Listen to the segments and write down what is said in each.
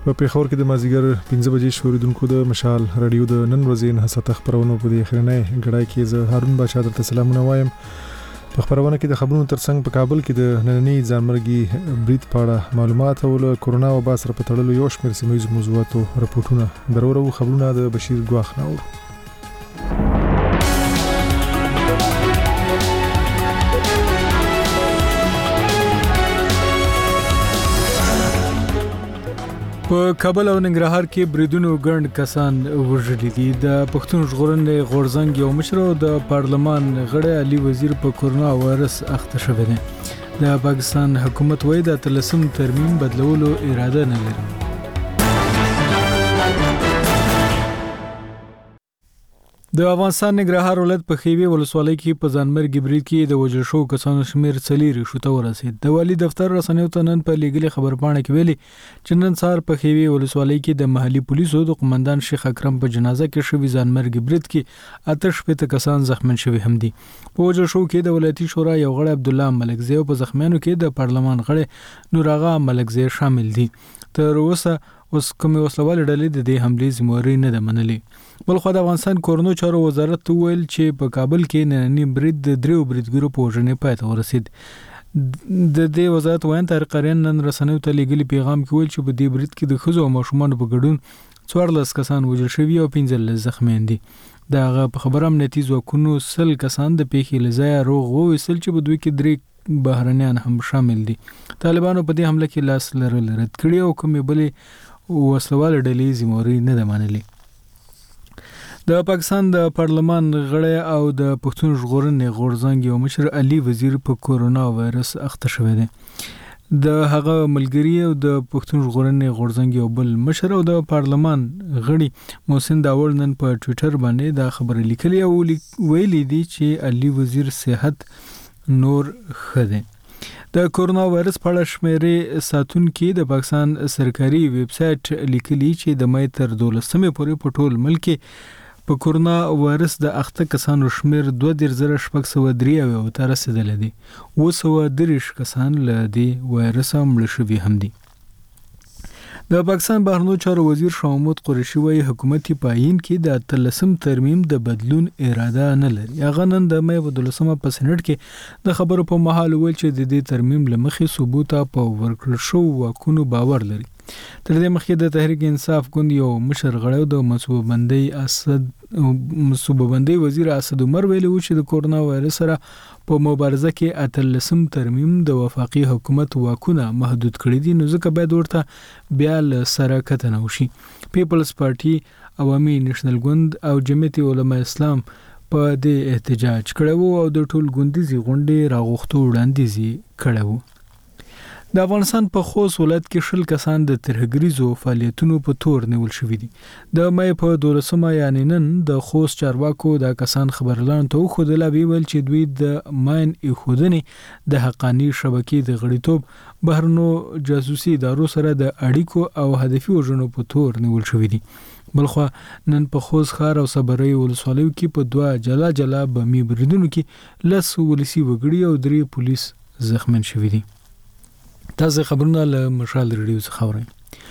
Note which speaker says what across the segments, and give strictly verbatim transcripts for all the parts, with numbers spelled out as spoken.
Speaker 1: په پیښور کې د مازیګر پنځه بجې شوریدونکو د مشال رادیو د نن ورځې نه ساته خبرونه په دې اخرنۍ غړای کې زه هارون بادشاہ درته سلامونه وایم. په خبرونه کې د خبرونو ترڅنګ په کابل کې د نننۍ ځانمرګي برید په اړه معلومات او کورونا وبا سره په تړلو یو شمېر سیمه ییزو موضوعاتو رپورټونه درورو. خبرونه د بشیر ګواخ ناور. په کابل او ننګرهار کې بریدونو ګڼ کسان وژلي دي. د پښتون ژغورنې غورځنګ یو مشر او د پارلمان غړی علي وزیر په کورونا وایرس اخته شوی دی. د پاکستان حکومت وايي د اتلسم ترمیم بدلولو اراده نه لري. د افغانستان ننګرهار ولایت په خیوي ولسوالۍ کې په ځانمرګي برید کې د وژل شوو کسانو شمېر څلور شو ته ورسید. د والي دفتر رسنیو ته نن په لیږلي خبرپاڼه کې ویلي چې نن سهار په خیوي ولسوالۍ کې د محلي پولیسو د قومندان شیخ اکرم په جنازه کې شوی ځانمرګي برید کې اته شپېته کسان زخمین شوي هم دي. په وژل شوو کې د ولایتي شورا یو غړی عبدالله ملکزی او په زخمیانو کې د پارلمان غړی نور آغا ملکزی شامل دي. تر اوسه اوس کومې وسلوالې ډلې د دې حملې ذمہواري نه ده منلې. بلخو د افغانستان کورونو چارو وزارت وویل چې په کابل کې نننی برید د دریو بریدګرو په وژنې پای ته ورسید. د دې وزارت وایي طارق اریان نن رسنیو ته لیږلي پیغام کې ویل چې په دې برید کې د ښځو او ماشومانو په ګډون څوارلس کسان وژل شوي او پنځلس زخمیان دي. د هغه په خبره امنیتي ځواکونو سل کسان د پیښې له ځایه روغ وویستل چې په دوی کې درې بهرنیان هم شامل دي. طالبانو په دې حمله کې لاس لرل رد کړي او کومې بلې وسلوالې ډلې ذمہواري نه ده منلې. د پاکستان د پارلمان غړی او د پښتون ژغورنې غورځنګ یو مشر علي وزیر په کورونا وایرس اخته شوی دی. د هغه ملګری او د پښتون ژغورنې غورځنګ یو بل مشر او د پارلمان غړي محسن داوړ نن په ټویټر باندې دا خبره لیکلې او ویلي دي چې علي وزیر صحت نور ښه دی. د کورونا وایرس په اړه شمیرې ساتونکي د پاکستان سرکاري ویب سټ لیکلي چې د مې تر دولسمې پورې په ټول ملک کې په کورونا وایرس د اخته کسانو شمیر دوه دېرش زره شپږ سوه درې اویا ته رسیدلی دی. اوه سوه دېرش کسان له دې وایرس مړه شوي هم دي. د پاکستان بهرنیو چارو وزیر شاه محمود قریشي وايي حکومت په عین کې د اتلسم ترمیم د بدلون اراده نه لري. هغه نن د مې په دولسمه په سېنټ کې د خبرو په مهال ویل چې د دې ترمیم له مخې ثبوت په ورکړل شوو واکونو باور لري. تر دې مخکې د تحریک انصاف ګوند یو مشر غړی د منصوبه بندۍ اسد منصوبه بندۍ وزیر اسد عمر ویلي و چې د کورونا وایرس سره په مبارزه کې اتلسم ترمیم د وفاقي حکومت واکونه محدود کړي دي، نو ځکه باید ورته بیا له سره کتنه وشي. پیپلز پارټي، عوامي نیشنل ګوند او جمعیت علماء اسلام په دې احتجاج کړی و او د ټول ګوندیزي غونډې راغوښتو وړاندیز کړی و. د افغانستان په خوست ولایت کې شل کسان د ترهګریزو فعالیتونو په تور نیول شوي دي. د مې په دولسمه یعنې نن د خوست چارواکو دا کسان خبرلاندو ته وښودله، ویل چې دوی د ماین ایښودنې د حقاني شبکې د غړیتوب بهرنو جاسوسي ادارو سره د اړیکو او هدفي وژنو په تور نیول شوي دي. بلخوا نن په خوست ښار او صبرۍ ولسوالیو کې په دوه جلا جلا بمي بریدونو کې لس ولسي وګړي او درې پولیس زخمین شوي دي. تاسو خبرونه له مشال ریډیو څخه اورئ.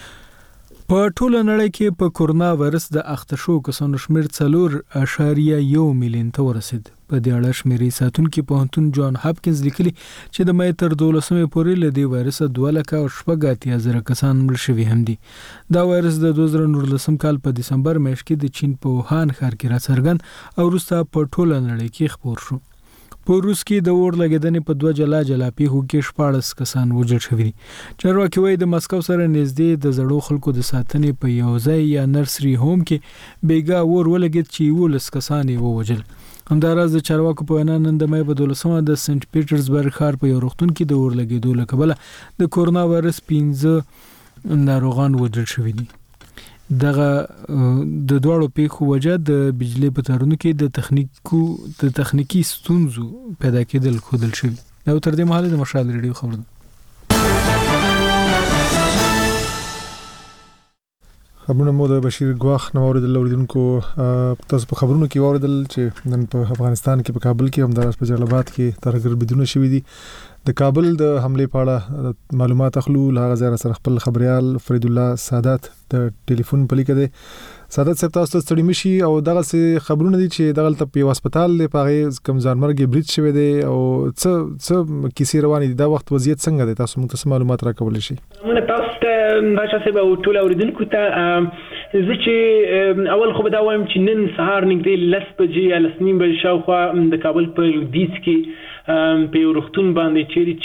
Speaker 1: په ټوله نړۍ کې په کورونا وایرس د اخته شوو کسانو شمېر څلور اعشاریه یو میلیون ته ورسید. په دې اړه شمیرې ساتونکي پوهنتون جان هاپکینز لیکلي چې د مې تر دولسمې پورې له دې وایرس دوه لکه او شپږ اتیا زره کسان مړه شوي هم دي. دا وایرس د دوه زره نولسم کال په دسمبر میاشت کې د چین په ووهان ښار کې راڅرګند او وروسته په ټوله نړۍ کې خپور شو. په روس کې د اور لګیدنې په دوه جلا جلا پیښو کې شپاړس کسان وژل شوي دي. چارواکي وايي د مسکو سره نږدې د زړو خلکو د ساتنې په یو ځای یا نرسري هوم کې بیګا اور ولګید چې یولس کسان یې ووژل. همداراز د چارواکو په وینا نن د مې په دولسمه د سنت پیټرزبرګ ښار په یو روغتون کې د اور لګېدو له کبله د کورونا وایرس پنځه ناروغان وژل شوي دي. دغه د دوړو پیښو وجه د بجلی په تارونو کې د تخنیکو د تخنیکی ستونزو پیدا کېدل ښودل شوي. دا تر دې مهاله د مشال ریډیو خبرونه.
Speaker 2: خبرونه مو د بشیر ګواخ نو اوریدل اوریدونکو تاسو په خبرونو کې اوریدل چې نن په افغانستان کې په کابل کې هم د جلال آباد کې ترګر بدونه شوې دي د کابل د حمله په اړه معلومات اخلو له غزا سره خپل خبريال فرید الله سادات د ټلیفون په لیکه دي سادات صاحب تاسو ستړي مشي او دغه څه خبرونه دي چې دغه ته په هسپتال له پاغه کم ځانمرګ بریټ شوی دی او څه څه کیسې روانې دي دا وخت وضعیت څنګه دی تاسو موږ ته معلومات راکول شي
Speaker 3: موږ تاسو ته بچا صاحب او ټول اوریدونکو ته زه چې اول خو به دا وایم چې نن سهار نږدې لس بجې لس نیم بجې شاوخوا د کابل په لودیز کې په یو روغتون باندې چیرې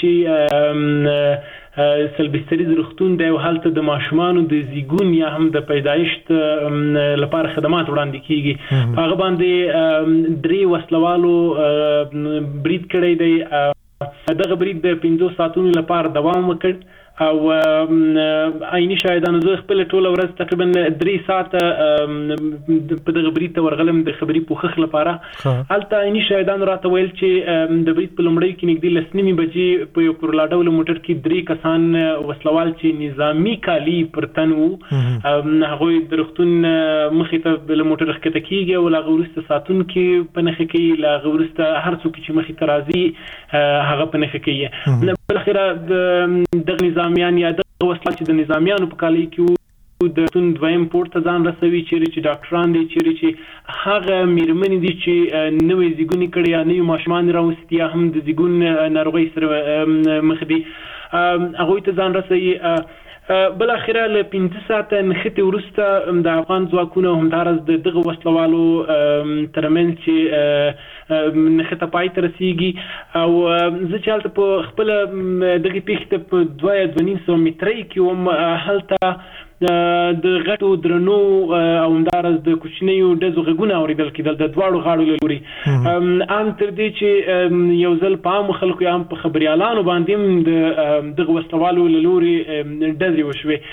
Speaker 3: چې سلبستریز روغتون دی او هلته د ماشومانو د زیګون یا هم د پیدایشت لپاره خدمات وړاندې کیږي هغه باندې درې وسلوالو برید کړی دی دغه برید د پنځه ساعتونو لپاره دوام وکړ او عیني شاهدانو زه خپل ټول ورځ تقریبا درې ساعته په دغه برید ته ورغلم د خبري پوښښ لپاره هلته عیني شاهدانو راته ویل چې د برید په لومړی کې نږدې لس نیمې بجې په یو کورلا ډول موټر کې درې کسان وسلوال چې نظامي کالي پر تن وو هغوی د روغتون مخې ته له موټر ښکته کېږي او له هغه وروسته ساتونکي په نښه کوي له هغه وروسته هر څوک چې مخې ته راځي هغه په نښه کوي بالاخره دغه نظامیان یا دغه وسلات چې د نظامیانو په کالي کې د تون دویم پورته ځان رسوي چیرې چې ډاکټران دي چیرې چې هغه میرمنې دي چې نوې زیګونی کړي یا نوې ماشومان راوستي یا هم د زیګون ناروغۍ سره مخ دي هغوی ته ځان رسوي بل اخره له پنځه ساعته نښتې وروسته د افغان ځواکونو همدارس د دغه وسلوالو ترمنځ چې نښته پای ته رسیږي او زه چې هلته په خپله دغې پیښې ته په دوه یا دوه نیم سوه مترۍ کې وم هلته د غټو درنو او همدارس د کوچنیو ډزو غږونه اورېدل کېدل د دواړو غاړو له لوري ان تر دې چې یو ځل په عامو خلکو یا هم په خبریالانو باندې هم د دغه وسلوالو له لوري ډزې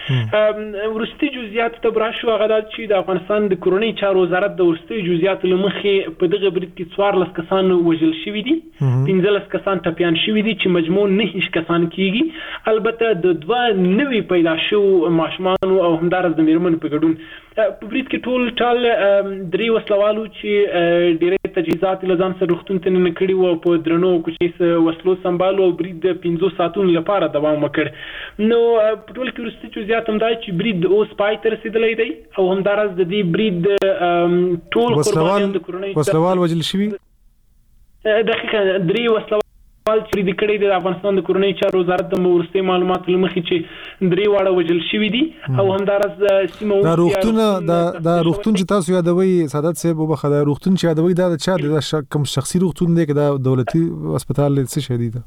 Speaker 3: وشوې وروستي جزئیاتو ته به راشو هغه دا چې د افغانستان د کورنۍ چارو وزارت د وروستیو جزئیاتو له مخې په دغه برید کې څوارلس کسان وژل شوي دي پنځلس کسان ټپیان شوي دي چې مجموع نهه کسان کېږي البته د دوه نوي پیدا شوو ماشومانو او همدارس د میرمنو په ګډون په برید کې ټول ټال درې وسلوالو چې ډېرې تجهیزات له ځان سره روغتون ته ننه کړي وو په درنو کوچني وسلو سمبالو او برید د پنځو ساعتونو لپاره دوام وکړ نو په ټول کې وروستي جزئیات هم دا چې برید اوس پای ته رسېدلی دی او همدارس د دې برید ټول قربانیان د کورنۍ
Speaker 2: وسلوال وژل شوي
Speaker 3: دقیقاً درې وسلوال چې د کړي د افغانستان د کورنۍ چارو وزارت د وروستي معلوماتو له مخې چې درې واړه وژل شوي دي او همدارس سیمه
Speaker 2: دا روغتون دا روغتون چې تاسو یادوي سادات صاحب وبخښه دا روغتون چې یادوي دا د چا د کوم شخصي روغتون دی که دا دولتي هسپتال څه شی دی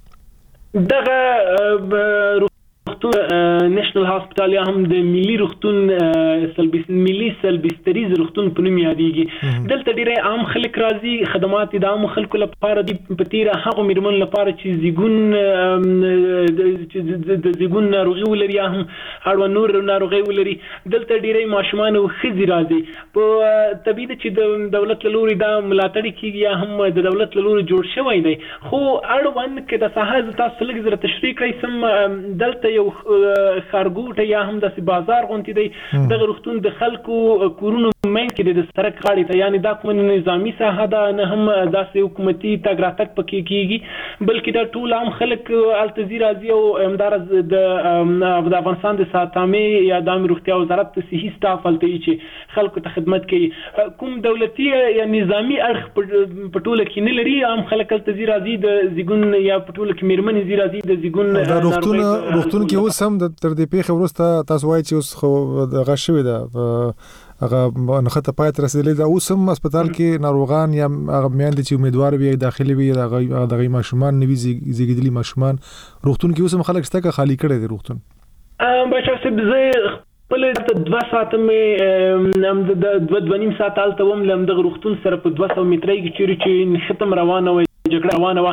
Speaker 3: دغه روغتون نېشنل هاسپټال یا هم د ملي روغتون ملي سلبستریز روغتون په نوم یادېږي دلته ډېری عام خلک راځي خدمات د عامو خلکو لپاره دي په تیره هغو میرمنو لپاره چې زیګون د زیګون ناروغي ولري یا هم اړوند نور ناروغۍ ولري دلته ډېری ماشومان او ښځې راځي په طبیعي ده چې د دولت له لوري دا ملاتړ کېږي یا هم د دولت له لوري جوړ شوی دی خو اړوند که د ساحه زه تاسو لږ زره تشریح کړی سم دلته یو خارګوټه یا هم داسې بازار غونتی دی دغه روغتون د خلکو کورونو منځ کې د سړک غاړې ته یعنې دا کومه نظامي ساحه ده نه هم داسې حکومتي تګ راتګ پکې کېږي بلکې دا ټول عام خلک هلته ځي راځي او همداراز د افغانستان د ساتامې یا د عامې روغتیا وزارت د صحي سټاف هلته وي چې خلکو ته خدمت کوي کوم دولتي یا نظامي اړخ په ټوله کې نه لري عام خلک هلته ځي راځي د زیګون یا په ټوله کې میرمنې ځي راځي د زیګون
Speaker 2: روغتون کې اوس هم د تر دې پیښې وروسته تاسو وایئ چې اوس خو دغه شوې ده هغه نښته پای ته رسېدلې ده اوس هم هسپتال کې ناروغان یا هغه میندې چې امیدوار وي داخلي وي د هغوی ماشومان نوي زیږېدلي ماشومان روغتون کې اوس هم خلک شته که خالي کړی دی روغتون
Speaker 3: بچا صاحب زه خپل دوه ساعته مې د دوه دوه نیم ساعت هلته وم له همدغه روغتون سره په دوه سوه مترۍ کې چیرې چې نښته م روانه وه جګړه روانه وه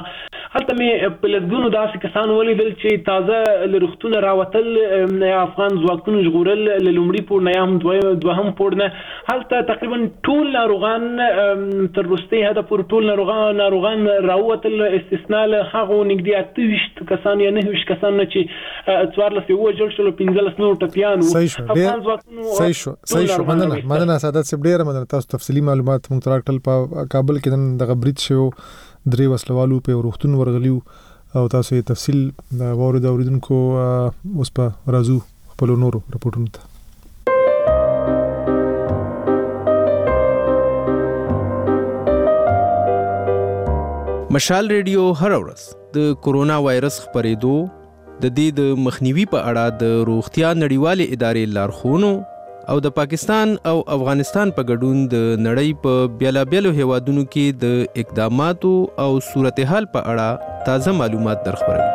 Speaker 3: هلته مې په لږونو داسې کسان ولیدل چې تازه لرختونه راوتل افغان ځواکونو ژغورل لومړي پور نه هم دوهم پور نه هلته تقریبا ټول ناروغان تر وروستي حده پورې ټول ناروغان ناروغان راوتل استثناء له هغو نږدې اته ویشت کسان یا نهه ویشت کسان نه چې څوارلس یې ووژل شول پنځلس نور ټپیان وو. افغان ځواکونو
Speaker 2: صحیح شو صحیح شو مننه مننه سعادت صاحب ډېره مننه تاسو تفصیلي معلومات موږ تراکټل په کابل کې نن دغه برید شو درې وسلوالو په روغتون ورغلیو او تاسو یې تفصیل د وورد اوریدونکو اوس په راځو خپل نورو رپورټونو ته.
Speaker 4: مشال ریډیو هر ورځ د کورونا وایرس خپرېدو د دې د مخنیوي په اړه د روغتیا نړیوالې ادارې لارښوونو او د پاکستان او افغانستان په ګډون د نړۍ په بیلابیلو هیوادونو کې د اقداماتو او صورتحال په اړه تازه معلومات درخبروي.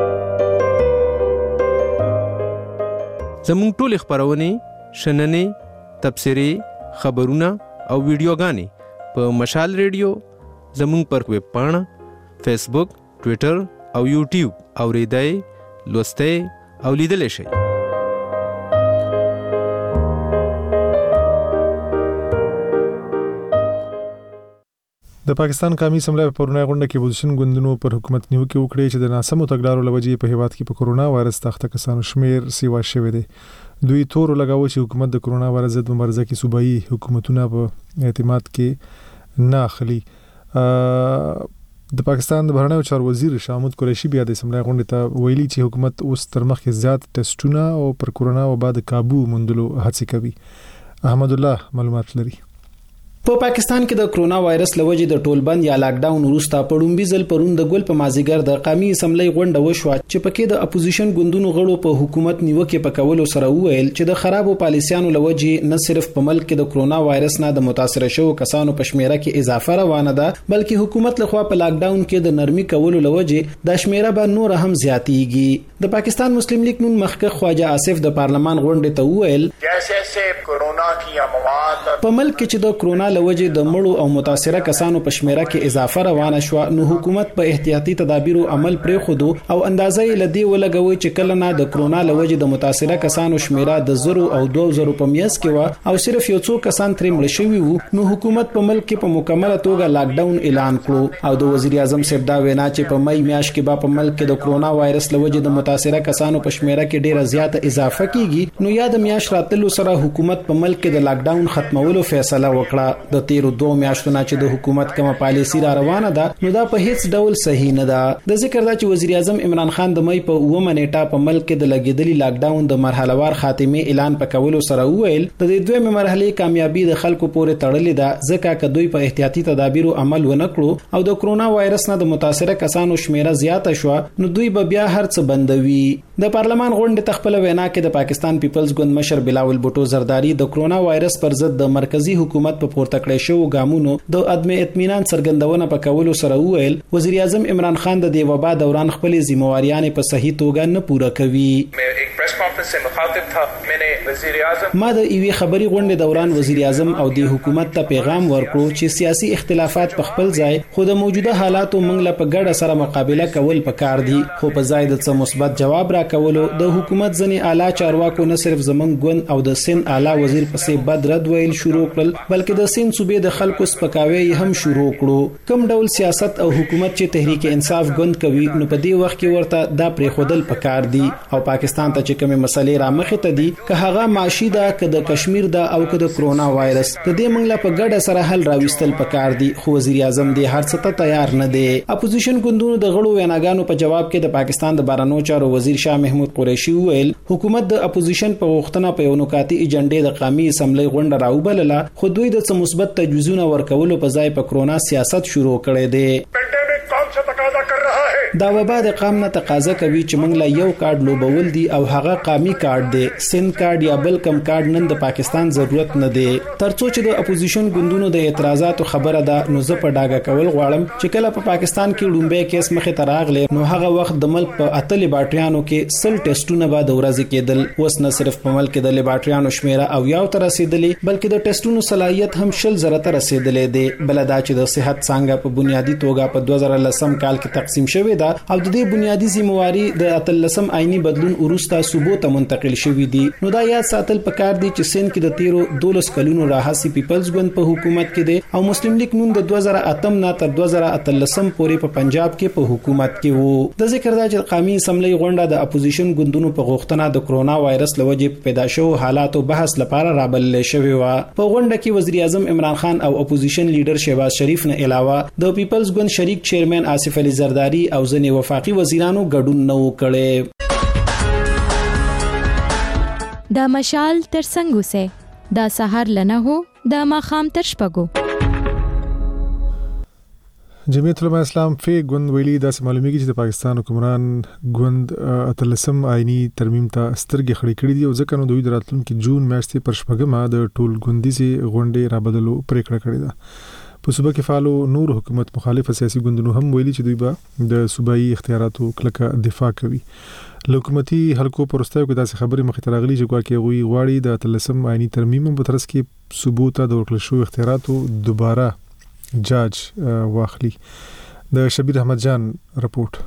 Speaker 4: زموږ ټول خبرونه شننې تبصرې خبرونه او ویډیوګانې په مشال ریډیو زموږ پر ویب پاڼه فیسبوک ټویټر او یوټیوب اوریدای لوستئ او لیدلی شئ.
Speaker 2: د پاکستان قومي اسمبلی په پرونی غونډه کې اپوزیشن ګوندونو پر حکومت نیوکه وکړې چې د ناسمو تګلارو لوجې په هیواد کې په کورونا وایرس تخته کسانو شمیر سیوا شوی دی. دوی تور لګاوه چې حکومت د کورونا وایرس ضد مبارزه کې صوبایي حکومتونه په اعتماد کې نه اخلي. د پاکستان د بهرنیو چارو وزیر شاه محمود قریشي بیا د اسمبلی غونډې ته ویلي چې حکومت اوس تر مخکې زیات ټیسټونه او پر کورونا وبا د کابو موندلو هڅې کوي. احمد الله معلومات لري.
Speaker 5: په پاکستان کې د کرونا وایرس لوجې د ټول بند یا لاک ډاون وروسته په ډومبي ځل پرون د ګل په مازیګر د قومي اسمبلی غونډه وشوه چې پکې د اپوزیشن ګوندونو غړو په حکومت نیوکه پکولو سره وویل چې د خرابو پالیسیانو لوجې نه صرف په ملک کې د کرونا وایرس نه د متاثر شوو کسانو په شمیره کې اضافه روانه ده بلکې حکومت لخوا په لاک ډاون کې د نرمي کولو لوجې د شمیره به نور هم زیاتېږي. د پاکستان مسلم لیگ نون مخکښ خواجه آصف د پارلمان غونډې ته وویل په ملک کې چې د کرونا لوجې د مړو او متاثره کسانو په شمیره کې اضافه روانه شو نو حکومت په احتیاطي تدابیرو عمل پرې خودو او اندازې لدی ولګوي چې کله نه د کرونا لوجې د متاثره کسانو شمیره د زرو او دوه زرو په میاس کې و او صرف یو څو کسان ترې مړ شوي وو نو حکومت په ملک کې په مکمله توګه لاک ډاون اعلان کړو او د وزیر اعظم صاحب دا وینا چې په مې میاشت کې با په ملک کې د کرونا وایرس لوجې د متاثره کسانو په شمیره کې ډیره زیاته اضافه کیږي نو یا د میاشت راتلو سره حکومت په ملک کې د لاک ډاون ختمولو فیصله وکړه. د تیرو دوه میاشتو نه چې د حکومت کومه پالیسی را روانه ده نو دا په هیڅ ډول صحیح نه ده. د ذکر دا چې وزیر اعظم عمران خان د مې په اوومه نیټه په ملک کې د لګیدلي لاک ډاون د مرحلهوار خاتمه اعلان پکولو سره وویل د دې دویمه مرحله کامیابی د خلکو پورې تړلې ده ځکه چې دوی په احتیاطي تدابیرو عمل ونه کړو او د کرونا وایرس نه د متاثره کسانو شمیره زیاته شو نو دوی به بیا هرڅ بندوي. د پارلمان غونډې تخپل وینا کې د پاکستان پیپلز ګوند مشر بلاول بوټو زرداری د کرونا وایرس پر ضد د مرکزی حکومت په پورته کړې شو ګامونو د عدم اطمینان څرګندونه پکولو سره وویل وزیر اعظم عمران خان د دې وبا دوران خپل ذمہواریاں په صحیح توګه نه پوره کوي. ما د ایوي خبري غونډې دوران وزیر اعظم او د حکومت ته پیغام ورکړو چې سیاسي اختلافات په خپل ځای خو د موجوده حالاتو منګله په ګډه سره مقابله کول پکار دي خو په ځای د څه مثبت جواب را کولو د حکومت ځنی اعلی چارواکو نه صرف زمنګ ګوند او د سین اعلی وزیر پسې بد رد ویل شروع کړل بلکې د سین صوبې د خلکو سپکاوي هم شروع کړو. کوم ډول سیاست او حکومت چې تحریک انصاف ګوند کوي نو په دې وخت کې ورته دا پرې خودل پکار دي او پاکستان ته چې کومه مسلې را مخې ته دي که هغه معاشي ده که د کشمیر ده او که د کرونا وایرس د دې منګله په ګډه سره حل راوستل پکار دي خو وزیر اعظم دې هر څه ته تیار نه دی. اپوزیشن ګوندونو د غړو ویناګانو په جواب کې د پاکستان د بهرنیو چارو وزیر شاه محمود قریشي وویل حکومت د اپوزیشن په غوښتنه په یو نکاتي ایجنډې د قومي اسمبلی غونډه راوبلله خو دوی د څه مثبت تجویزونه ورکولو په ځای په کرونا سیاست شروع کړي دي.
Speaker 6: پینډیمک کون سا تقاضا کر رہا ہے
Speaker 5: دا وبا د قام نه تقاضا کوي چې موږ لا یو کارت لوبول دي او هغه قامي کارت دی، سن کارت یا بل کم کارت نن د پاکستان ضرورت نه دی. ترڅو چې د اپوزیشن ګوندونو د اعتراضاتو خبره ده نو زه په ډاګه کول غواړم چې کله په پاکستان کې لومبه کیس مخې ته راغلی نو هغه وخت د ملک په اته لیبارټریانو کې سل ټیسټونه به د ورځې کېدل. اوس نه صرف په ملک کې د لیبارټریانو شمیره او یو تر رسیدلې بلکې د ټیسټونو صلاحیت هم شل زره ته رسیدلې دی. بل دا چې د صحت څنګه په بنیادی توګه په دوه زره لسم کال کې تقسیم شوې ده او د دې بنیادی ذمہواری د اتلسم آئینی بدلون وروسته صوبو ته منتقل شوې دي. نو دا یاد ساتل پکار دي چې سند کې د تیرو دولس کلونو راهسي پیپلز ګوند په حکومت کې دی او مسلم لیگ نون د دوه زره اتم نه تر دوه زره اتلسم پورې په پنجاب کې په حکومت کې وو. د ذکر دا چې قومي اسمبلی غونډه د اپوزیشن ګوندونو په غوښتنه د کرونا وایرس لوجې پیدا شو حالاتو بحث لپاره رابلل شوی و. په غونډه کې وزیر اعظم عمران خان او اپوزیشن لیډر شهباز شریف نه علاوه د پیپلز ګوند شریک چیرمن آصف علي زرداری او ځینې وفاقي وزیرانو ګډون نه وکړي.
Speaker 6: د مشال تر څنګه سه د سحر لنه هو د ماخام تر شپګو.
Speaker 2: جمعیت علماء اسلام فی ګوند ویلي داسې معلومیږي چې د پاکستان حکمران ګوند اتلسم آئینی ترمیم ته سترګې خړې کړې دي او ځکه نو دوی د راتلونکي جون میاشتې پر شپږمه د ټول ګوندیزي غونډې رابدلو پریکړه کړې ده. په صوبه کې فعالو نور حکومت مخالف سیاسي ګوندونو هم ویلي چې دوی به د صوبایي اختیاراتو کلکه دفاع کوي. له حکومتي حلقو پرستایو کې داسې خبرې مخې ته راغلي چې ګواکې هغوی غواړي د اتلسم آئینی ترمیم په ترڅ کې صوبو ته د ورکړل شویو اختیاراتو دوباره جاج واخلي. د شبیر احمد جان رپورت.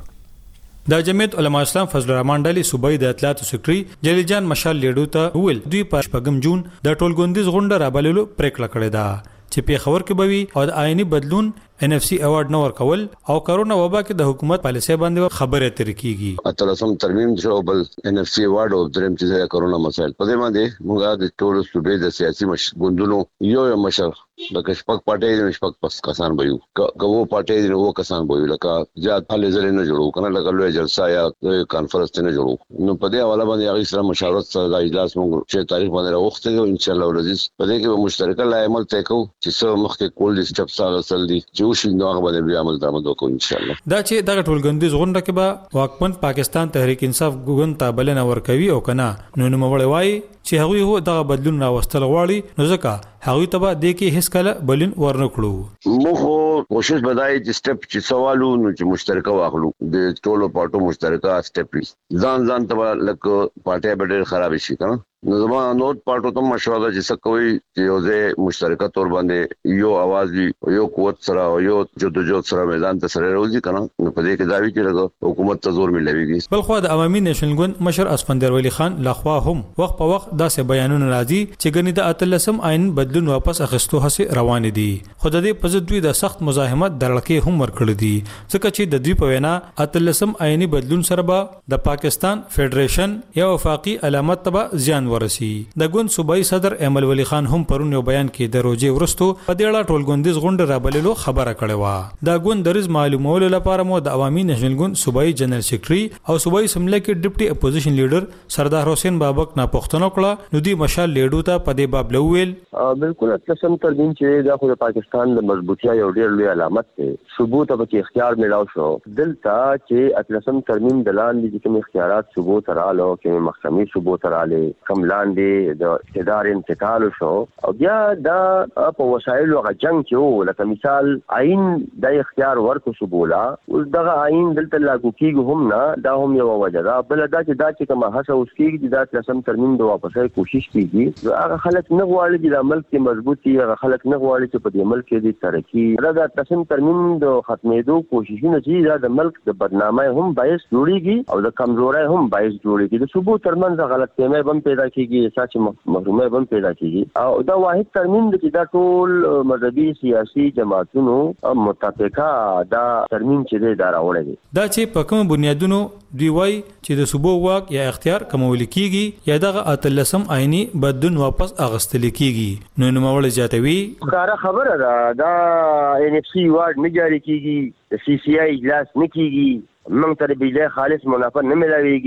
Speaker 7: د جمعیت علماء اسلام فضل الرحمن ډلی صوبایي د اطلاعاتو سیکریټری جلیل جان مشال لیډو ته ویل دوی په شپږم جون د ټولګوندیز غونډه رابللو پریکړه کړې ده چې په خبر کې بوي او د آئینی بدلون ان اف سی ایوارډ نو ورکول او کرونا وبا کې د حکومت پالیسي باندې خبره ترې کیږي.
Speaker 8: اتلسم ترمیم شو بل ان اف سی ایوارډ او دریم چې کرونا مسایل په دې باندې موږ د ټول صوبې د سیاسي مشغوندونو یو یو مشر د کشپک پټې د شپک پس کسان بيو کوو پټې د وو کسان بيو لکه ځات حل زره نه جوړو کنه لکه لوی جلسه یا کانفرنس نه جوړو. نو په دې حواله باندې هغه سره مشاورت سره د اجلاس موږ چې تاریخ باندې راوخته ان شاء الله ورځ په دې کې مشترکه لایمل تکو چې څو مخکې کول سټپ سره سل دي چې وشي نو هغه باندې بیا عمل درامد وکړو ان شاء الله.
Speaker 7: دا چې دغه ټولګندیز غونډه کې به واکمن پاکستان تحریک انصاف ګوند ته بلنه ورکوي او کنه نو نو مړ وای چې هغه هو دغه بدلون راوستل غواړي نو ځکه هغه ته به د کې هیڅ کله بلین ورنکړو.
Speaker 8: مخ کوشش بدای چې سټپ چې سوالو نو چې مشترکه واخلو د ټولو پارټو مشترکه سټپ ځان ځان ته لکه پارټي به ډېر خراب شي کنه. نو زما نوٹ پارټو ته مشوره چې څه کوي چې یو ځای مشترکه تور باندې یو आवाज وي یو قوت سره یو جدوجہد سره میدان ته سره راوځي کنه. نو په دې کې دا وی چې لګو حکومت ته زور ملويږي.
Speaker 7: بل خو د عوامي نېشنل ګوند مشر اسفندر ولی خان لخوا هم وخت په وخت داسې بیانونه راځي چې ګنې د اتلسم آئین بدلون واپس اخیستو هڅه روان دي. خو د دې په ضد دوی د سخت مزاحمت درلکې هم ورکړل دي ځکه چې د دوی په وینا اتلسم آئینی بدلون سره به د پاکستان فدریشن یا وفاقي علامت ته زیان ورسي. د ګوند صوبایي صدر ایمل ولی خان هم پرون یو بیان کې د روجي ورستو په دې اړه ټولګوندیز غونډه رابللو خبره کړې و. د ګوند درز معلومولو لپاره مو د عوامي نېشنل ګوند صوبایي جنرال سیکریټري او صوبایي اسمبلی کې ډیپټي اپوزیشن لیډر سردار حسین بابک نه پوښتنه کړه. نو دی مشال لیډو ته په دې باب لویل
Speaker 9: بالکل اتلسم ترمیم چې دا خو د پاکستان د مضبوطیا یو ډېر لوی علامت دی. صوبو ته به اختیار ملاو شو دلته چې اتلسم ترمیم د لاندې چې کوم اختیارات صوبو ته رالو کې محکمې صوبو ته رااله کم لاندې د ادارې انتقال شو او بیا دا په وسایلو غ جنگ کې وو لکه مثال آئین د اختیار ورکو صوبولا اوس دغه آئین دلته لاګو کیږي هم نه دا هم یو وجه ده. بل دا چې دا چې کوم هڅه اوس کیږي دا اتلسم ترمیم د واپسې کوشش کیږي هغه خلک نه غواړي چې د ملک کې مضبوطي هغه خلک نه غواړي چې په دې ملک کې د ترقی دا د اتلسم ترمیم د ختمېدو کوششونه چې دا د ملک د بدنامۍ هم باعث جوړيږي او د کمزورۍ هم باعث جوړيږي. د صوبو ترمنځ غلطفهمي هم پیدا کیږي ساتي محرومه هم پیدا کیږي او دا واحد ترمیم د چې دا ټول مذهبي سیاسي جماعتونو متفقه دا ترمیم چې دا راوړی دی.
Speaker 7: دا چې په کوم بنیادونو دوی وای چې د صوبو واک یا اختیار کمول کیږي یا دغه اتلسم آئینی بدلون واپس اغستل کیږي. نو نو مول زیاتوي
Speaker 9: کار خبره ده دا ان اف سی وارد نه جاری کیږي د سی سی آی اجلاس نه کیږي موږ ته د بجلی خالص منافع نه ملاويږي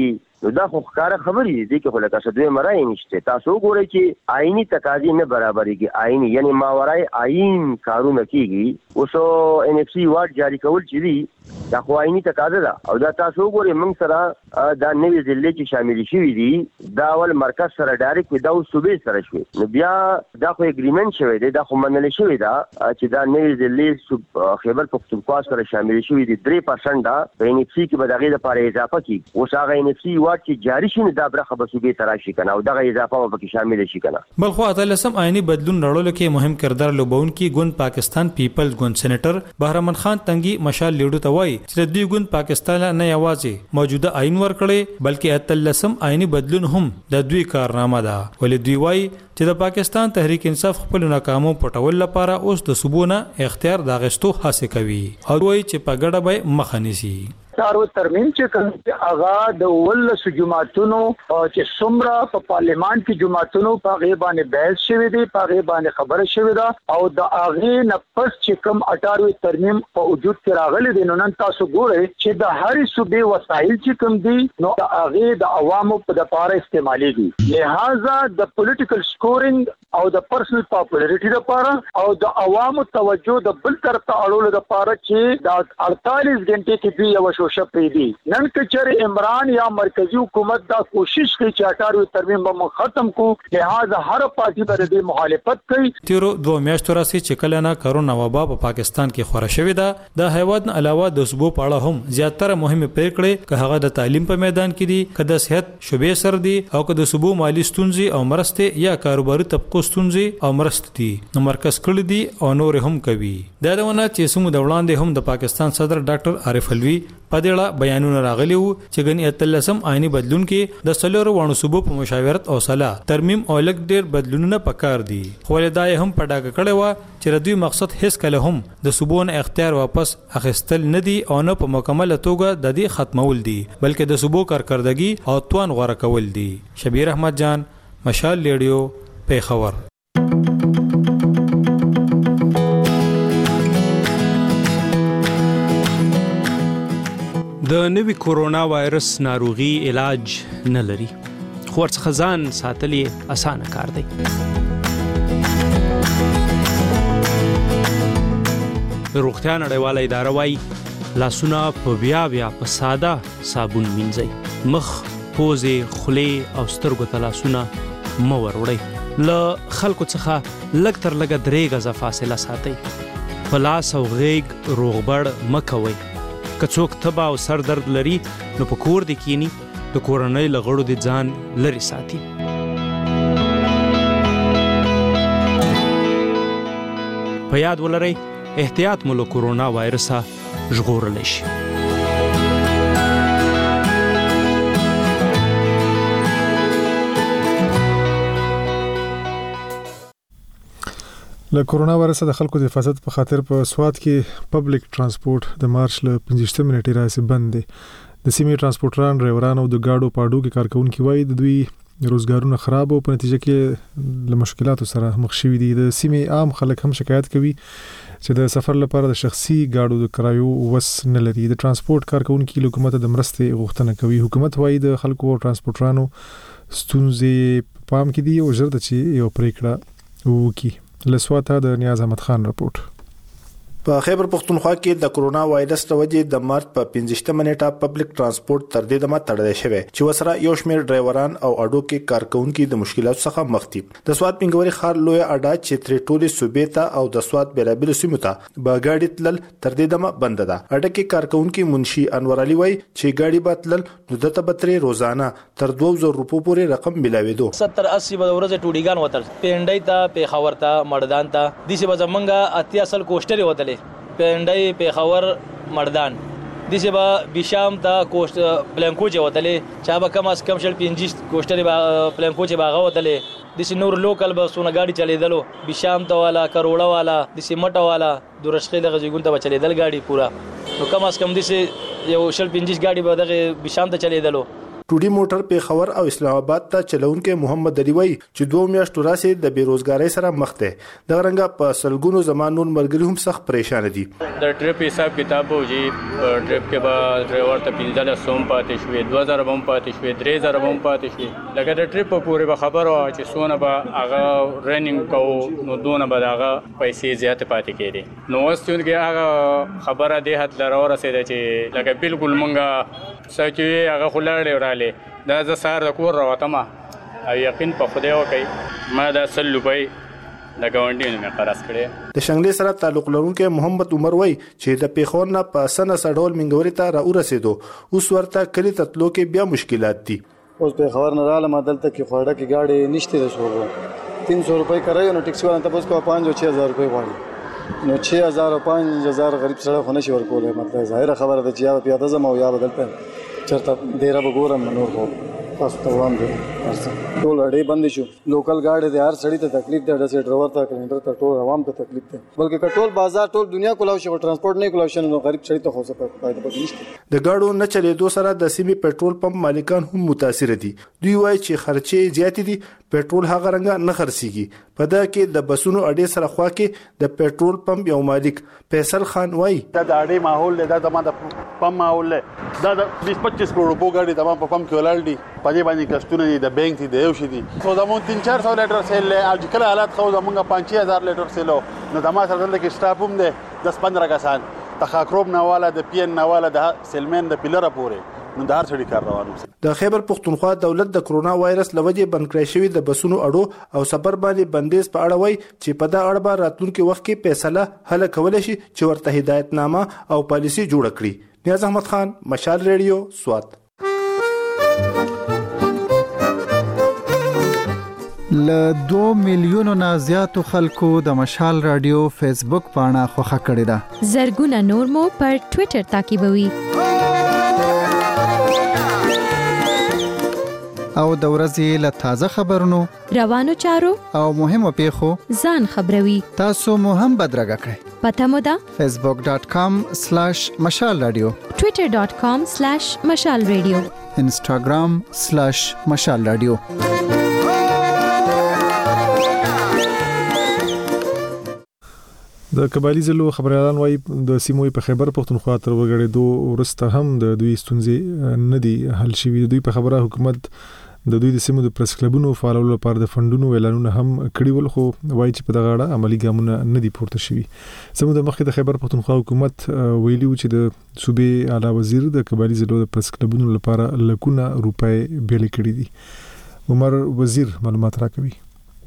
Speaker 9: نو دا خو ښکاره خبرې دي چې خو لکه څه دوی مرای نشته. تاسو وګورئ چې آئینی تقاضې نه برابرېږي، آئینی یعنی ماورای آئین کارونه کېږي. اوس ان اف سی واټ جاری کول چې دي دا خو آئینی تقاضا ده، او دا تاسو وګورئ موږ سره دا نوې ضلع چې شامل شوي دي دا اول مرکز سره ډایرکټ دا صوبې سره شوي، نو بیا دا خو اګریمنټ شوی دی، دا خو منل شوی دا چې دا نوې ضلع خیبر پختونخوا سره شامل شوي دي درې پرسنټه په ان اف سی کې به دغه لپاره اضافه کیږي. اوس هغه ان اف سی واټ چې جاری شي دا برخه به صوبې ته راشي کنه، او دغه اضافه به پکې شامل شي کنه.
Speaker 7: بلخو اتلسم آئینی بدلون راوړلو کې مهم کردار لوبونکي ګوند پاکستان پیپلز ګوند سېنیټر بهرمن خان تنګي مشال لیډو ته وایي چې د دوی ګوند پاکستان نه یوازې موجوده آئین ورکړي بلکې اتلسم آئینی بدلون هم د دوی کارنامه ده. ولې دوی وایي چې د پاکستان تحریک انصاف خپل ناکامو پټول لپاره اوس د صوبونه اختیار د غشتو هڅه کوي او وایي چې په ګډه به مخه نیسي.
Speaker 10: دارو ترمیم چې کوم اغا د ولس جماعتونو چې څومره په پارلیمان کې جماعتونو په غیبانه بحث شوی دی، په غیبانه خبره شوی ده، او د اغه نفس چې کوم اټاروي ترمیم په وجود کې راغلي دي. نو نن تاسو ګورئ چې د هرې صوبې وسایل چې کوم دي نو د اغه د عوامو په لپاره استعمالي دي، لہذا د پولیټیکل سکورینګ او د پرسنل پاپولریټي لپاره او د عوامو توجه د بل طرف ته اړول لپاره چې د اړتالیس غنټې کې دوی یو شوشه پریدي. نن کچره عمران یا مرکزی حکومت دا کوشش کوي چې اټاروي ترمیم به ختم کو، لہذا هر پارټي پر دې مخالفت کوي.
Speaker 7: تیرو دوه میاشتو راځي چې کله نه کرونا وبا په پاکستان کې خوره شوې ده، د هیواد نه علاوه د صوبو په اړه هم زیاتره مهمه پریکړې که هغه د تعلیم په میدان کې دي، که د صحت شوبې سر دي، او که د صوبو مالی ستونزې او مرستې یا کاروباري طبقو ستونزې او مرستې دي نو مرکز کړی دي او نور هم کوي. دا دونه چې سمو د وړاندې هم د پاکستان صدر ډاکټر عارف الوی په دې بیانونه راغلي وو چې غنی اتلسم آئینی بدلون کې د سلورو وانو صوبو په مشاورت او صلاح ترمیم او لک ډیر بدلونونه پکار دي. خو ولدا هم پډاګه کړي و چې ردوی مقصد هیڅ کله هم د صوبو نه اختیار واپس اخیستل نه دي او نه په مکمل توګه د دې ختمول دي، بلکې د صوبو کارکردګي او توان غوړه کول دي. شبیر احمد جان، مشال ریډیو، پیښور.
Speaker 11: د نوي کورونا وایرس ناروغي علاج نه لري، خو ورڅخه ځان ساتل یې اسانه کار دی. د روغتیا نړیواله اداره وایي لاسونه په بیا بیا په ساده صابون مینځئ، مخ، پوزې، خولې او سترګو ته لاسونه مه وروړئ، له خلکو څخه لږ تر لږه درې غزه فاصله ساتئ، په لاس او غیږ روغبړ مه کوئ. که څوک تبه او سر درد لري نو په کور دې کینی، د کورنۍ له غړو دې ځان لرې ساتي. په یاد ولرئ احتیاط مو له کورونا وایرسه ژغورلی شي.
Speaker 2: له کورونا وایرس د خلکو د حفاظت په خاطر په سوات کې پبلک ترانسپورت د مارچ له پنځه نیټې راځي بند دي. د سیمې ترانسپورټران، ډرایوران او د گاډو پاډو کې کارکونکو وایي د دوی روزګارونه خراب او په نتیجه کې له مشکلاتو سره مخ شوي دي. د سیمې عام خلک هم شکایت کوي چې د سفر لپاره د شخصي گاډو د کرایو وس نه لري. د ترانسپورت کارکونکو له حکومت د مرستې غوښتنه کوي. حکومت وایي د خلکو او ترانسپورټرانو ستونزې پام کې دي او ژر د چې یو پریکړه وکړي. لسواته د نیاز احمد خان رپورت.
Speaker 5: په خیبر پختونخوا کې د کرونا وایرس د وجې د مارچ په پنځه نیټه پبلک ترانسپورت تر دې دمه تړل شوی چې وسره یو شمېر ډرایوران او اډو کې کارکونکو د مشکلاتو څخه مخ دي. د سواد پنګوري خار لوی اډا چې تر ټولې صوبې ته او د سواد بیلابل سیمو ته باګاډي تلل تر دې دمه بند ده. اډا کې کارکونکو منشي انور علي وای چې ګاډي باتلل نو د تبتري روزانه تر دوه زره روپو پورې رقم ملاوي دو.
Speaker 12: ستر اسی به ورځ ټوډیګان وتل، پینډای ته، پیښور ته، مردان ته، دیسه به زمونږه اتیا اصل کوشټري وتلې، پینډای، پیښور، مردان، دیسه با بشام تا کوشت پلانکوچ وتلې، چا به کم از کم شل پنځه کوشټري با پلانکوچ باغه وتلې، دیسه نور لوکل به سونه گاډي چلیدلو، بشام ته والا، کروڑا والا، دیسه مټه والا، دورشخې د غزګون ته چلیدل گاډي پورا، نو کم از کم دیسه یو شل پنځه گاډي به دغه بشام ته چلیدلو.
Speaker 13: ټوډي موټر پیښور او اسلام آباد ته چلونکو محمد علي وای چې دوه میاشتو راسي د بیروزګاری سره مخ ده د رنګه په سلګونو زمانون مرګري هم سخت پریشان دي
Speaker 14: د ټریپ حساب کتاب وږي په ټریپ کې به ډرایور ته پنځه سوم پاتې شوې دوه زره بم پاتې شوې درې زره بم پاتې شوې لکه د ټریپ په پورې به خبره چې سونه به هغه رننګ کو نو دونه به هغه پیسې زیات پاتې کېدي نو واستون کې هغه خبره دی حد لره ورسېده چې لکه بالکل مونږه سچوي هغه خلاړې وراله دا ز سار د کور راوتم او یقین په خدای وکي ما دا سل لوبي د ګاونډیانو مې قرض کړې
Speaker 13: د شنګلې سره تعلق لرونکو محمد عمر وای چې د پیښور نه په سنه سډول منګوري ته را ورسېدو اوس ورته کلی تطلو کې بیا مشکلات دي
Speaker 15: اوس پیښور نه رااله مدلته کې خوړه کې گاډي نشته د شوګو तीन सौ रुपए करायो न ټیکسی والا تاسو کو पाँच او छह हज़ार रुपए وایي نو छह हज़ार او पाँच हज़ार غریب سره خو نشي ورکوله مطلب ظاهر خبره ده چې یا پیاده زما او یا بدلته چرته ډیره وګورم نور خو تاسو ته وام دي ټول اړې بند شو لوکل گاډي د هر سړی ته تکلیف ده د ډرایور ته کلندر ته ټول عوام ته تکلیف ده بلکې کټول بازار ټول دنیا کولاو شي ترانسپورت نه کولاو شي نو غریب سړی ته خو څه فائدہ پکې نشته
Speaker 13: د گاډو نه چلیدو سره د سیمې پېټرول پمپ مالکان هم متاثر دي دوی وایي چې خرچې زیات دي پېټرول هغه رنګ نه خرڅيږي په دا کې د بسونو اډې سره خوا کې د پېټرول پمپ یو مالک فیصل خان وایي
Speaker 16: دا د اډې ماحول دی دا د ما د پمپ ماحول دی دا د بیس پچیس کروڑ روپو گاډي د ما په پمپ کې ولاړ دي په دې باندې کښتونه دي د بانک دي د یو شي دي خو د مون तीन चार सौ لیټر سیل له اج کله حالات خو زمونږ पाँच छह हज़ार لیټر سیلو نو د ما سره دلته کې سټاف هم دی दस पंद्रह کسان د خاکروب نواله د پی ان نواله د سیلمن د پیلر پورې نو د هر څړي کار روانو
Speaker 13: د خیبر پختونخوا دولت د کرونا وایرس لوجې بند کړی شوی د بسونو اډو او سفر باندې بندیز په اړه وای چې په دا اړه به راتلونکي وخت کې فیصله حل کول شي چې ورته هدایت نامه او پالیسی جوړ کړي نیاز احمد خان مشال ریډیو سوات
Speaker 17: ل دو میلیونو نه زیاتو خلکو د مشال رادیو فیسبوک پاڼه خوښه کړې ده
Speaker 6: زرګونه نور مو پر ټوئیټر تعقیبوي
Speaker 17: او د ورځې له تازه خبرونو
Speaker 6: روانو چارو
Speaker 17: او مهمو پیښو
Speaker 6: ځان خبروي
Speaker 17: تاسو مو هم بدرګه کړئ
Speaker 6: پته مو ده
Speaker 17: facebook dot com slash مشال رادیو
Speaker 6: twitter dot com slash مشال رادیو
Speaker 17: instagram slash مشال رادیو
Speaker 2: د قبایلی ضلعو خبريالان وايي د سیموي په خیبر پختونخوا تر وګړي دوه ورسته هم د دوی ستونزې نه دي حل شوي دوی په خبره حکومت د دوی د سیمو د پریس کلبونو فعالولو لپاره د فندونو اعلانونه هم کړي ول خو وايي چې په دغه اړه عملی ګامونه نه دي پورته شوي زموږ د مخکې د خیبر پختونخوا حکومت ویلي و چې د صوبې اعلی وزیر د قبایلی ضلعو د پریس کلبونو لپاره لکونه روپۍ بیل کړي دي عمر وزیر معلومات راکوي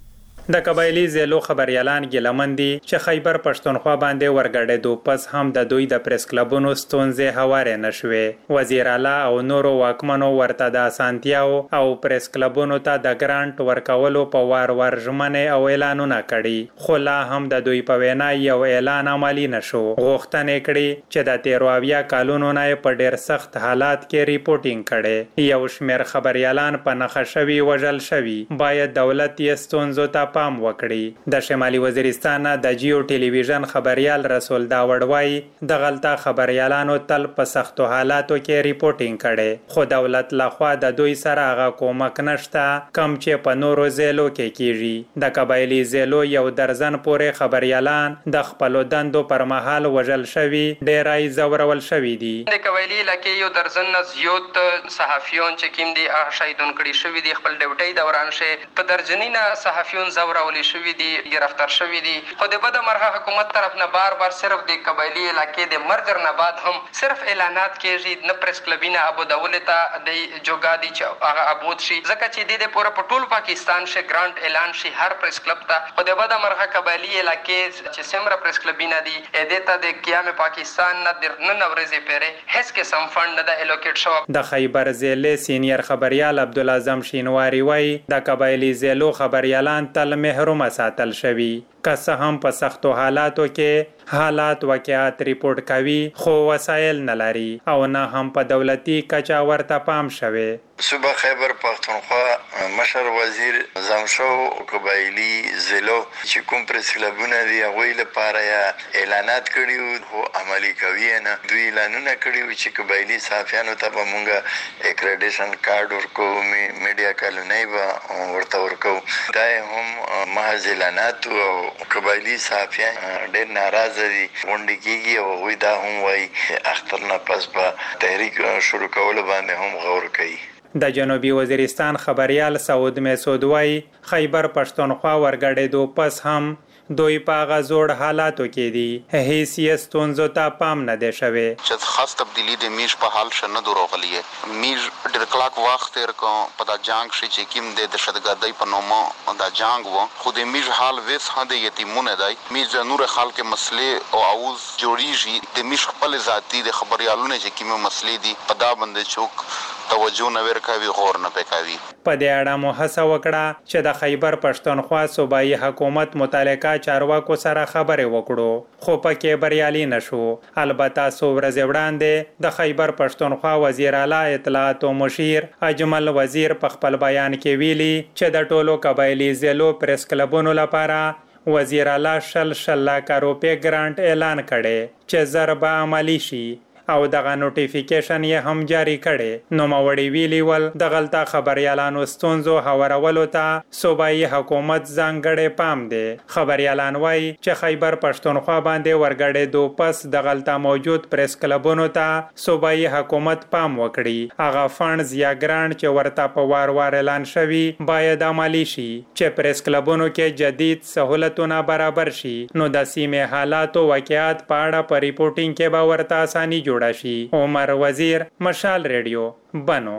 Speaker 18: د قبایلی ضلعو خبريالان ګلمندي چې خیبر پښتونخوا باندې ورګړېدو پس هم د دوی د پریس کلبونو ستونزې هواره نشوي وزیر اعلی او نورو واکمنو ورته د اسانتیاو او پریس کلبونو ته د ګرانټ ورکولو په وار وار ژمنې او اعلانونه کړي خو لا هم د دوی په وینا یو اعلان عملی نشو غوښتنې کړي چې د تیروavia کالونو نه په ډېر سخت حالات کې ریپورتینګ کړي یو شمېر خبريالان په نخښوي وژل شوي باید دولت یې ستونزو ته پام وکړي د شمالي وزیرستان د جیو ټلویزیون خبريال رسول داوړ وای د غلطه خبريالانو تل په سختو حالاتو کې ریپورتینګ کړي خو دولت لخوا د دوی سره هغه کومک نشته کم چې په نورو ضلعو کې کیږي د قبایلی ضلعو یو درزن پورې خبريالان د خپل دندو پر مهال وژل شوي ډیرای زورول شوي دي
Speaker 19: د قبایلی لکه یو درزن زیات صحافیون چې کیم دي شهیدون کړي شوي دي خپل ډیوټي دوران شه په درجنینه صحافیون راولي شوی دي گرفتار شوی دي خو د بد مرغه حکومت طرف نه بار بار صرف د قبایلی علاقې د مرجر نه بعد هم صرف اعلانات کېږي نه پریس کلبینا ابو دولت د جوګادي چې هغه ابود شي ځکه چې د پوره پټول پاکستان شه ګرانټ اعلان شي هر پریس کلب ته خو د بد مرغه قبایلی علاقې چې سمره پریس کلبینا دي د ته د قیام پاکستان نه د نن ورځې پیره هیڅ قسم فند نه د الوکیټ شو
Speaker 18: د خیبر ضلع سینیر خبريال عبدالعظم شینواری وای د قبایلی ضلعو خبريالان تل محروم ساتل شوی که څه هم په سختو حالاتو کې حالات واقعات ریپورت کوي خو وسایل نه لري او نه هم په دولتي کچا ورته پام شوی
Speaker 20: صوبه خیبر پختونخوا مشر وزیر زمشو قبایلی ضلع چې کوم پریس کلبونه دي هغوی لپاره یا اعلانات کړي او عملي کوي نه دوی اعلانونه کړي چې قبایلی صحافیانو ته به مونږ اکریډیشن کارت ورکو میډیا کالونی به ورته ورکو دا هم محض اعلانات او قبایلی صحافیان ډېر ناراضه دي غونډې کېږي او هغوی دا هم وایي اختر نه پس به تحریک شروع کولو باندې هم غور کوي.
Speaker 18: د جنوبي وزیرستان خبریال سعود مسعود وایي خیبر پښتونخوا ورګډېدو پس هم دوی په هغه زوړ حالاتو کې دي هیڅ یې ستونزو ته پام نه دی شوی
Speaker 21: چې خاص تبدیلی د میش په حال شه نه دروغلی میش ډېر کلاک وخت تیر کو په دا جنگ شي چې کیم د دهشتګردۍ په نومه دا جنگ وو خو د میش حال وس هده یتیمونه دی میش نور خلک مسلې او اوز جوړیږي د میش خپل ذاتی د خبريالونه چې کیمه مسلې دي په دا باندې چوک توجه نه ورکوي غور نه پکوي
Speaker 18: په دې اړه مو هڅه وکړه چې د خیبر پښتونخوا صوبایي حکومت متعلقه چارواکو سره خبرې وکړو خو پکې بریالي نشو البته څو ورځې وړاندې د خیبر پښتونخوا وزیر اعلی اطلاعات او مشیر اجمل وزیر په خپل بیان کې ویلي چې د ټولو قبایلی ضلعو پریس کلبونو لپاره وزیر اعلی شل شل لاکھ روپے ګرانټ اعلان کړي چې ضرب عملی شي او دغه نوټیفیکیشن یې هم جاری کړي نو موري ویلی ول د غلطه خبريالانو ستونزو هورولو ته صوبایي حکومت ځانګړې پام دی خبريالان وایي چې خیبر پښتونخوا باندې ورګړېدو پس د غلطه موجود پریس کلبونو ته صوبایي حکومت پام وکړي هغه فنډز یا ګرانټ چې ورته په وار وار اعلان شوی باید عملی شي چې پریس کلبونو کې جدید سہولتونه برابر شي نو د سیمه حالات او واقعیات په اړه په ریپورتینګ کې به ورته اساني جوړ شي عمر وزیر مشال ریډیو بنو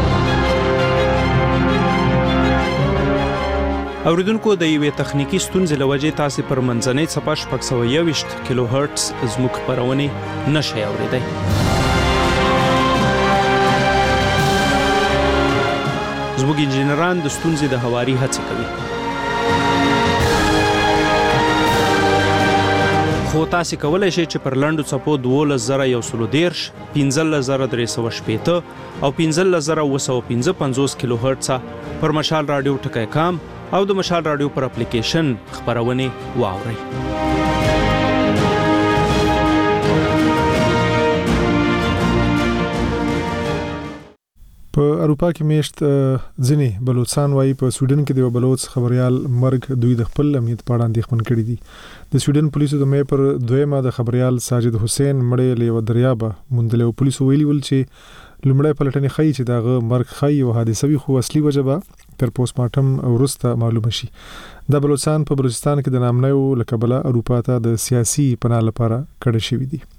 Speaker 11: اوریدونکو د یوې تخنیکی ستونزې لوجې تاسو پر منځنۍ صفحه شپږ سوه یوویشت کیلو هرتز زموږ خبرونه نشئ اوریدای زموږ انجنیران د ستونزې د هواري هڅه کوي خو تاسو کولای شئ چې پر لنډو څپو دولس زره یو سل دیرش پنځلس زره درې سوه شپېته او پنځلس زره اووه سوه پنځه پنځوس کیلو هرتز پر مشال رادیو ټکی کام او د مشال رادیو پر اپلیکیشن خبرونه واورئ
Speaker 2: په اروپا کې میشت ځنی بلوچستان وایي په سویډن کې د بلوچ خبريال مرګ دوی د خپل امنیت په اړه اندېښمن کړي دي د سویډن پولیسو د مې پر دویمه د خبريال ساجد حسین مړی له دریابه موندل او پولیسو ویلي ول چې لومړی پلټنې ښیي چې دغه مرګ ښیي او حادثه وي خو اصلي وجه تر پوسټ مارټم وروسته معلومه شي د بلوچستان په بلوچستان کې د نامنیو لقبله اروپا ته د سیاسي پناه لپاره کډه شوی دي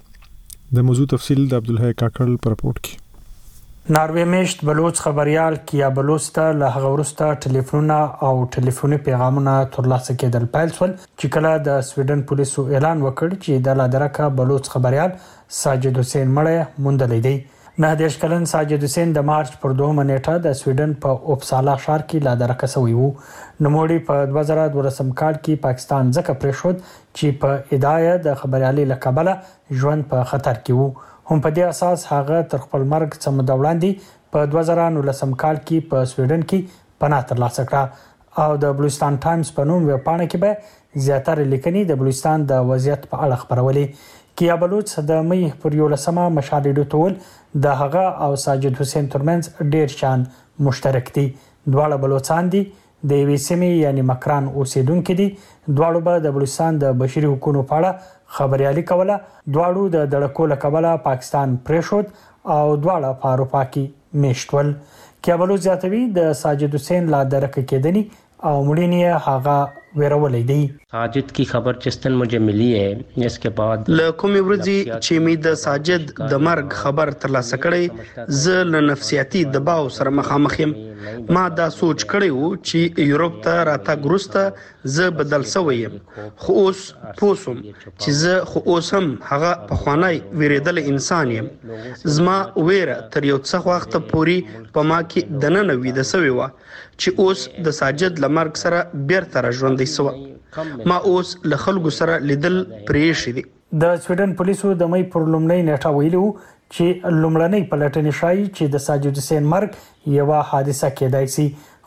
Speaker 2: د موضوع تفصیل د عبدالحی کاکړ پر رپورت کې
Speaker 22: ناروی میشت بلوچ خبريال کیا بلوچ ته له هغه وروسته ټلیفونونه او ټلیفوني پیغامونه ترلاسه کېدل پیل شول چې کله د سویډن پولیسو اعلان وکړ چې د لادرکه بلوچ خبريال ساجد حسین مړی موندل دی نه دیش کلن ساجد حسین د مارچ پر دوه نیټه د سویډن په اوپسالا ښار کې لادرکه شوی وو نوموړي په دوه زره دولسم کال کې پاکستان ځکه پریښود چې په ادعای د خبريالي لقبله ژوند په خطر کې وو هم په دې اساس هغه تر خپل مرګ څخه د وړاندې په دوه زره نولسم کال کې په سویډن کې پناه ترلاسه کړه او د بلوچستان ټایمز په نوم ویبپاڼه کې به زیاتره لیکنې د بلوچستان د وضعیت په اړه خبرولې کیا بلوچ د مې پر یولسمه مشاهده ټول د هغه او ساجد حسین ترمنځ ډیر شان مشترک دي دواړه بلوچستان دي د وی سیمې یعنی مکران اوسیدونکو دي دواړو به د بلوچستان د بشري حقوقو په اړه خبريالي کوله دواړو د دړکو لقبله پاکستان پریښود او دواړه په اروپا کې میشتول کیابلو زیاتوي د ساجد حسین لا درک کېدنی او مړینه هغه ورولې دی
Speaker 23: ساجد کی خبر چستن مجھے ملی ہے اس کے بعد
Speaker 24: ل کومې ورځې چې می د ساجد د مرګ خبر ترلاسه کړي ز له نفسیاتي دباو سره مخامخ یم ما دا سوچ کړی وو چې یورپ ته راته ګروسته ز بدل سوی خو اوس پوسوم چې ز خو اوس هم هغه په خوانای ویریدل انسان یم زما ویره تر یو څه وخت پوري په ما کې دننه وې د سوی و چې اوس د ساجد لمرګ سره بیرته را ژوندې سو ما اوس له خلکو سره لیدل پرې شي دي
Speaker 22: د سویډن پولیسو د مې پر لومړی نیټه ویلو چې لومړنۍ پلټنې شایي چې د ساجد حسین مرګ یو حادثه کېدای شي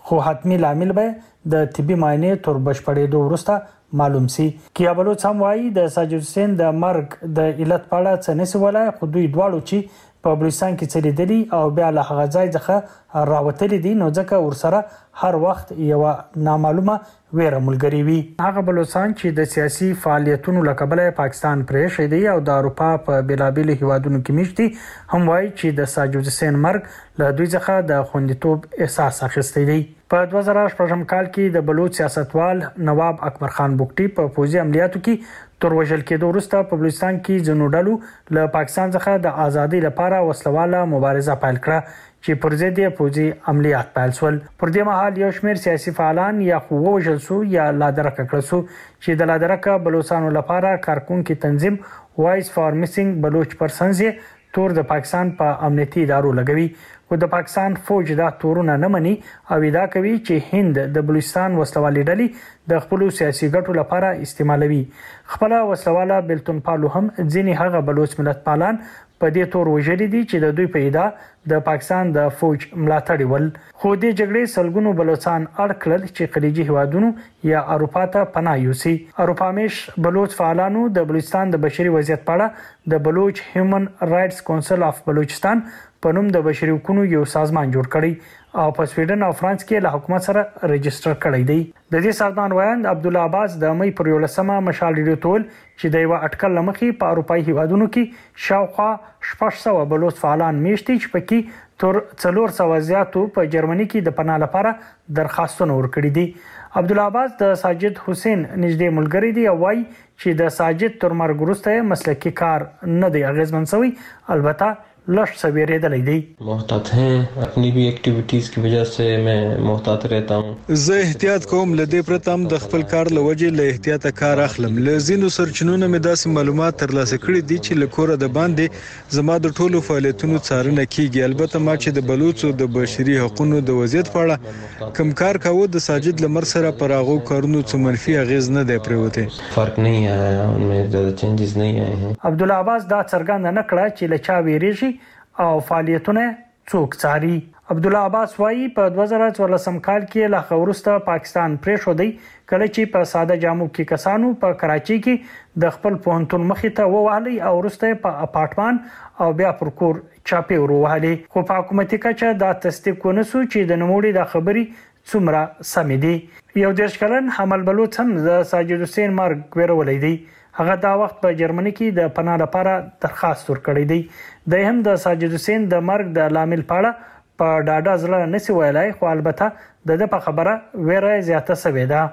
Speaker 22: خو حتمی لامل به د طبي معاینې تر بشپړېدو وروسته معلوم سي. کیا بلوچ هم وایي د ساجد حسین د مرګ د علت په اړه څه نسی ولای، خو دوی دواړو چې په بلوچستان کې څه لیدلي او بیا له هغه ځای څخه راوتلي دي، نو ځکه ورسره هر وخت یو نامعلومه ویره ملګری وي. هغه بلوچستان چې د سیاسي فعالیتونو له کبله پاکستان پرې شوی دی او د اروپا په بیلابیلو هیوادونو کې میشتي، هم وایي چې د ساجد حسین مرګ له دوی څخه د خوندیتوب احساس اخیستی دی. په دوه زره شپږم کال کې د بلوچ سیاستوال نواب اکبر خان بوکټي په پوځي عملیاتو کې تر وژل کېدو وروسته په بلوچستان کې ځینو ډلو له پاکستان څخه د ازادۍ لپاره وسلواله مبارزه پیل کړه چې پر ضد یې پوځي عملیات پیل شول. پر دې مهال یو شمېر سیاسي فعالان یا خو ووژل شو یا لادرکه کړل شو چې د لادرکه بلوچستانو لپاره کارکونکي تنظیم وایس فار میسنګ بلوچ پرسنز تور د پاکستان په پا امنیتي ادارو لګوي، خو د پاکستان فوج دا تورونه نه مني او ادعا کوي چې هند د بلوچستان وسلوالې ډلې د خپل سیاسي ګټو لپاره استعمالوي. خپل وسلواله بلتون پالو هم ځینې هغه بلوچ ملت پالان په دې تور وژلي دي چې د دوی په ادعا د پاکستان د فوج ملاتړي ول. خو د جګړې سلګونو بلوچستان اړ کړل چې خلیجي هیوادونو یا اروپا ته پناه یوسي. اروپامیش بلوچ فعالانو د بلوچستان د بشري وضعیت په اړه د بلوچ هیومن رائټس کونسل اف بلوچستان په نوم د بشري حقوقو یو سازمان جوړ کړی او په سویډن او فرانس کې له حکومت سره رجستر کړی دی. د دې سازمان وایند عبد الله عباس د مې پر یولسمه مشال ریډیو تول چې د یو اټکل لمخې په اروپאי هیوادونو کې شاوخوا شپږ سوه بلوچ فعالان میشتي چې پکې تر څلور سوه زیاتو په جرمني کې د پناه لپاره درخواستونه ورکړي دي. عبد الله عباس د ساجد حسین نږدې ملګری دی او وایي چې د ساجد تر مرګ وروسته مسلکي کار نه دی اغیزمن شوی، البته लश सवेरे दलाई दी
Speaker 1: मोहतात हैं अपनी भी एक्टिविटीज की वजह से मैं मोहतात रहता हूं.
Speaker 3: زه احتیاط کوم، لدې پرتم د خپل کار لوجې له احتیاط کار اخلم. لزینو سرچینو مې داسې معلومات ترلاسه کړي دي چې لکوره د باندې زما د ټولو فعالیتونو څارنه کیږي. البته ما چې د بلوچو د بشري حقوقو د وضعیت په اړه کم کار کاوه د ساجد لمر سره پر هغه کارونو څه منفي اغیز نه دی پریوته.
Speaker 1: فرق نه آیا انمه زیاده چینجز نه آئے ہیں.
Speaker 22: عبد الله عباس دا څرګند نه کړه چې لچا ویریږي او فعالیتونه څوک څاري. عبد الله عباس وایي په دوه زره څوارلسم کال کې له خورسته پاکستان پرې شو دی کله چې په ساده جامو کې کسانو په کراچي کې د خپل پوهنتون مخې ته ووهلي او وروسته په اپارټمان او بیا پر کور چاپی وروهلي. خو په حکومتي کچه دا تصدیق ونسو چې د نوموړي د خبري څومره سمې دي. یو دېرش کلن حمل بلوچ هم د ساجد حسین مرګ ویرولې دی. هغه دا وخت په جرمني کې د پناه لپاره درخواست ورکړی دی. د هم د ساجد حسین د مرګ د لامل پاړه په ډاډه ځله نسی ویلای، خو البته د د په خبره ویره زیاته سوي ده.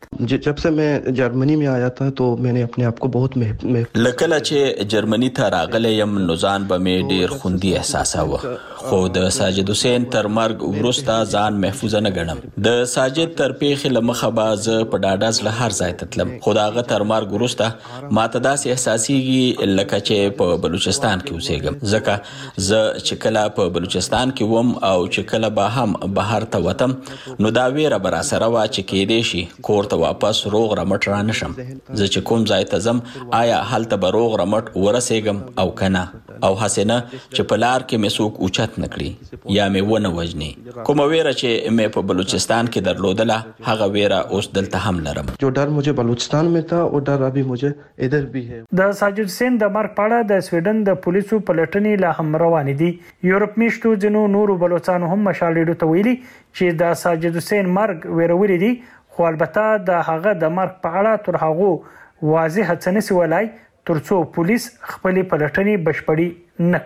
Speaker 4: जब से मैं जर्मनी में आया था तो मैंने अपने आप को बहुत
Speaker 8: لکه چې جرمني ته راغلی یم نو ځان به مې ډیر خوندي احساساوه، خو د ساجد حسین تر مرګ وروسته ځان محفوظ نه ګڼم. د ساجد تر پیښې له مخه به زه په ډاډه زړه هر ځای ته تلم، خو د هغه تر مرګ وروسته ماته داسې احساسیږي لکه چې په بلوچستان کې اوسېږم، ځکه زه چې کله په بلوچستان کې وم او چې کله به هم بهر ته وتم نو دا ویره به راسره وه چې کیدای شي کور ته واپس روغ رمټ را نشم. زه چې کوم ځای ته ځم آیا هلته به روغ رمټ ورسېږم او کنه، او هسې نه چې په لار کې مې څوک اوچت نه کړي یا مې ونه وژني. کومه ویره چې مې په بلوچستان کې درلودله هغه ویره اوس دلته هم لرم.
Speaker 4: جو ډر مجھے بلوچستان میں تھا وہ ډر ابھی مجھے ادھر بھی ہے.
Speaker 22: د ساجد حسین د مرګ په اړه د سویډن د پولیسو پلټنې لا هم روانې دي. یورپ میشتو ځینو نورو بلوچستانو هم مشالېدو ته ویلي چې د ساجد حسین مرګ ویرولې دي، خو البته د هغه د مرګ په اړه تر هغه واضح څه نسی ولای ترڅو پولیس خپل پلټنې بشپړي نه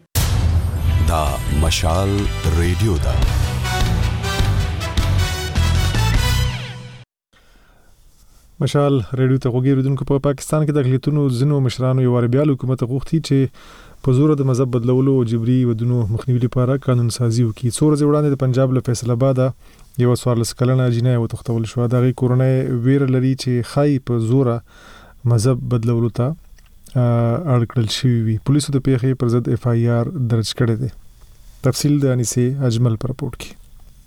Speaker 22: کړي.
Speaker 25: دا مشال ریډیو دا
Speaker 2: مشال ریډیو ته وګورئ. په پاکستان کې د اقلیتونو ځینو مشرانو یو وربیال حکومت غوښتي چې په زور د مذهب بدلولو او جبري ودونو مخنیوي لپاره قانون سازي وکړي. څو ورځې وړاندې د پنجاب له فیصل آباد یو څوارلس کلنه جنۍ وتښتول شوه. د هغې کورنۍ ویره لري چې ښایي په زوره مذهب بدلولو ته اړ کړل شوي وي. پولیسو د پیښې پر ضد اف آی آر درج کړی دی. تفصیل د انیسې اجمل په رپورټ کې.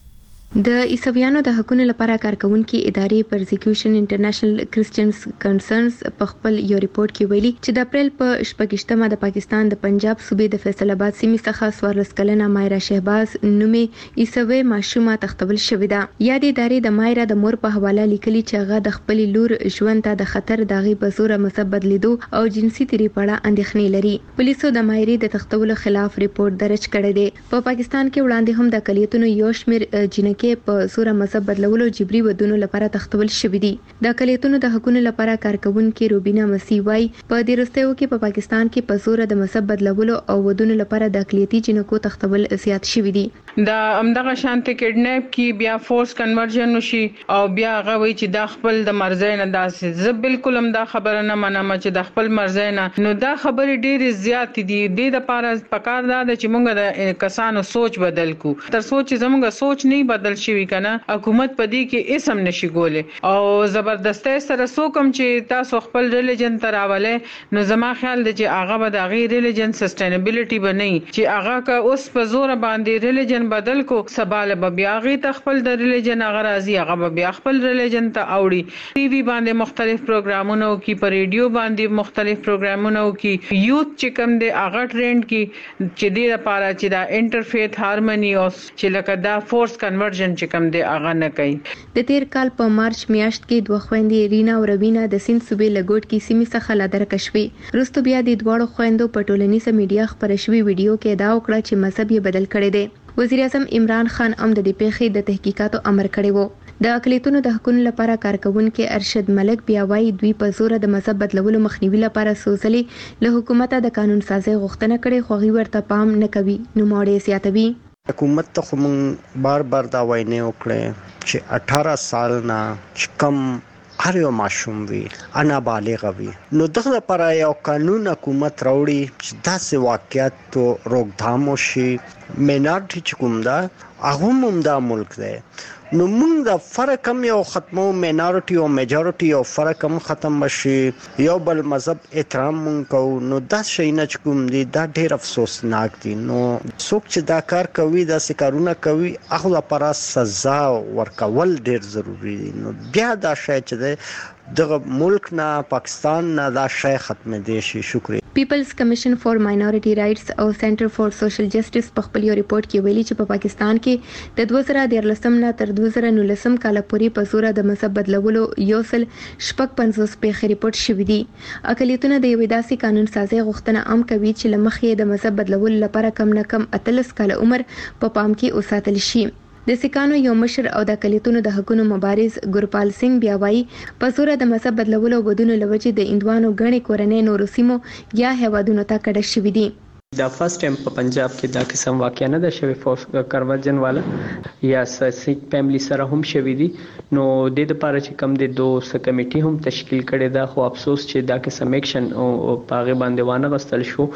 Speaker 5: د عیسویانو د حقوقو لپاره کارکونکو ادارې پرزیکیوشن انټرنیشنل کرسچنز کنسرنز په خپل یو ریپورت کې ویلي چې د اپریل په شپږشتمه د پاکستان د پنجاب صوبې د فیصل آباد سیمې څخه څوارلس کلنه مایرا شهباز نومې عیسوي ماشومه تختول شوې ده. یادې ادارې د مایرا د مور په حواله لیکلي چې هغه د خپل لور ژوند ته د خطر داغي په زور مذهب بدلیدو او جنسي تیری په اړه اندېښنې لري. پولیسو د مایرې د تختولو خلاف ریپورت درج کړی دی. په پاکستان کې وړاندې هم د اقلیتونو یو شمېر جنکې په سوره مذهب بدلولو جبري ودونو لپاره تختول شوې دي. د اقلیتونو د حقوقو لپاره کارکونکو روبینا مسیح وايي په دې وروستیو کې په پاکستان کې په سوره د مذهب بدلولو او ودونو لپاره د اقلیتي جنکو تختول زیات شوي دي.
Speaker 7: دا امدغه شانته کډنیپ کی بیا فورس کنورژن وشي او بیا هغه وی چې د خپل د مرزي نه داسې زه بالکل هم دا خبره نه منم چې د خپل مرزي نه نو دا خبره ډېر زیات دي. د لپاره پکار دا چې موږ د کسانو سوچ بدل کو تر سوچ زموږ سوچ نه بدل شي کنه حکومت پدې کې اسم نشي ګوله او زبردستۍ سره سوکم چې تاسو خپل ریلیجن تراوله نو زما خیال دی چې هغه به د غیر ریلیجن سسټینبিলিټي بنئ چې هغه کا اوس په زور باندې ریلیجن بدل کو سباله به بیا غي تخپل د ریلیجن هغه راځي هغه به بیا خپل ریلیجن ته اوړي. ټي وي باندې مختلف پروګرامونه کی په ریډیو باندې مختلف پروګرامونه کی یوث چې کوم دی هغه ټرند کی چې د لپاره چې دا انټرفیت هارمونی او چې لکه دا فورس کنورژن چې کوم دی هغه نه کوي.
Speaker 5: د تیر کال په مارچ میاشت کې دوه خويندې رینا او روینا د سیند صوبې لګوټ کې سیمې څخه لادرکه شوې. وروسته بیا د دوړو خويندو په ټولنیزه میډیا خبره شوې ویډیو کې دا وکړه چې مذهب یې بدل کړی دی. وزیر اعظم عمران خان هم د دې پیښې د تحقیقاتو امر کړی وو. د اقلیتونو د حقوقو لپاره کارکونکو ارشد ملک بیا وايي دوی په زور د مذهب بدلولو مخنیوي لپاره سوزلي له حکومت د قانون سازي غوښتنه کړې خو غي ورته پام نه کوي. نو موړې سیاتوي
Speaker 9: حکومت ته خو مونږ بار بار دا وینې وکړې چې اठारह سال نه کم هر یو ماشوم وي انا بالغ وي نو دغه لپاره یو قانون حکومت راوړي چې داسې واقعیت تو روکثام وشي. مینارټي چې کوم دا هغه هم دا ملک دی نو موږ د فرق هم یو ختمو مینارټي او میجورټي او فرق هم ختم بشي یو بل مذهب احترام مونږ کوو نو دا شي نه کوم دي دا ډېر افسوسناک دي. نو څوک چې دا کار کوي دا سکارونه کوي هغه لپاره سزا ورکول ډېر ضروری دي. نو بیا دا شي چې دغه ملک نه پاکستان نه دا شي ختم دي شي. شکریہ.
Speaker 5: پیپلز کمیشن فار ماینورټي رائټس او سنټر فار سوشل جسټس په خپل یو ریپورت کې ویلي چې په پاکستان کې د دوه زره دیارلسم نه تر دوه زره نولسم کال پورې په زور د مذهب بدلولو یو سل شپږ پنځوس پیښې ریپورت شوې دي. اقلیتونه د یو داسې قانون سازي غوښتنه هم کوي چې لمخې د مذهب بدلولو لپاره کم نه کم اتلس کال عمر په پام کې وساتل شي. د سکانو یو مشر او د اقلیتونو د حقوقو مبارز ګورپال سنگ بیا وايي په زور د مذهب بدلولو ودونو لوجې د اندوانو غني کورنۍ نورو سیمو یا هوادونو ته کډه شوې دي.
Speaker 10: دا فرست ټایم په پنجاب کې دا قسم واقعا نه ده شوی فورس کنورژن والا یا سیک فیملی سره هم شوی دي. نو د لپاره چې کم د دوه س کمیټي هم تشکیل کړي دا خو افسوس چې دا قسم اکشن او پاغه باندې وانه غستل شو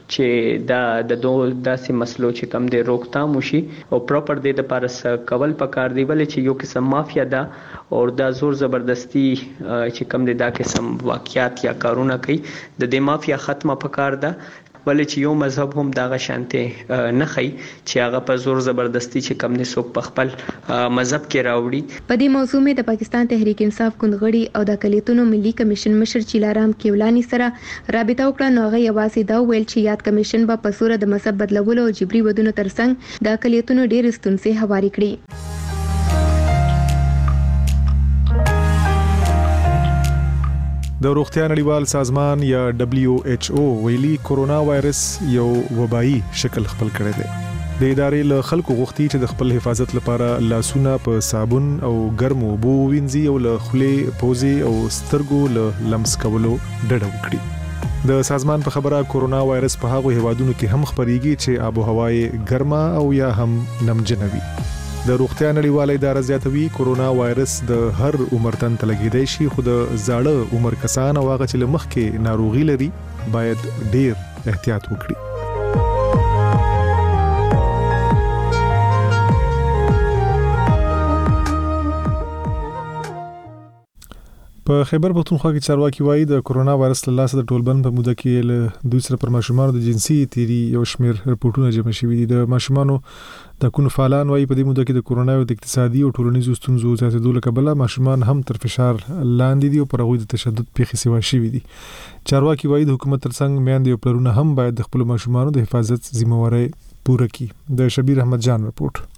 Speaker 10: چې دا د دوه داسې مسلو چې کم د روکثام وشي او پراپر د لپاره کول پکار دی ولې چې یو قسم مافیا ده او دا زور زبردستی چې کم د دا قسم واقعیت یا کارونه کوي د دې مافیا ختمه پکار ده ولې چې یو مذهب هم دا غشانته نه خي چې هغه په زور زبردستی چې کم نه سوک په خپل مذهب کې راوړي.
Speaker 5: په دې موضوع مې د پاکستان تحریک انصاف کندغړي او د اقلیتونو ملي کمیشن مشر چیلارام کیولانی سره رابطه وکړه. نو هغه یوازې دا ویل چې یاد کمیشن به په زور د مذهب بدلولو او جبري ودونو ترڅنګ د اقلیتونو ډېر ستونزې هواري کړي.
Speaker 2: د روغتیا نړیوال سازمان یا دبليو ایچ او ویلي کورونا وایرس یو وبایي شکل خپل کړی دی. د ادارې له خلکو غوښتي چې د خپل حفاظت لپاره لاسونه په صابون او ګرمو اوبو وینځي او له خولې پوزې او سترګو له لمس کولو ډډه وکړي. د سازمان په خبره کورونا وایرس په هغو هیوادونو کې هم خپریږي چې آب و هوا یې ګرمه او یا هم نمجنه وي. د روغتیا نړیواله اداره زیاتوي کورونا وایرس د هر عمر تن ته لګیدای شي خو د زاړه عمر کسان او هغه چې له مخکې ناروغي لري باید ډیر احتیاط وکړي. په خیبر پختونخوا کې چارواکي وایي د کورونا وایرس له لاسه د ټولبند په موده کې له دوی سره پر ماشومانو د جنسي تیری یو شمېر رپورټونه جمع شوي دي. د ماشومانو د کونو فعالان وایي په دې موده کې د کورونا او د اقتصادي او ټولنیزو ستونزو زیاتېدو له کبله ماشومان هم تر فشار لاندې دي او پر هغوی د تشدد پیښې سیوا شوي دي. چارواکي وایي د حکومت ترڅنګ میندې او پلرونه هم باید د خپلو ماشومانو د حفاظت ذمہواري پوره کړي. د شبیر احمد جان رپورټ.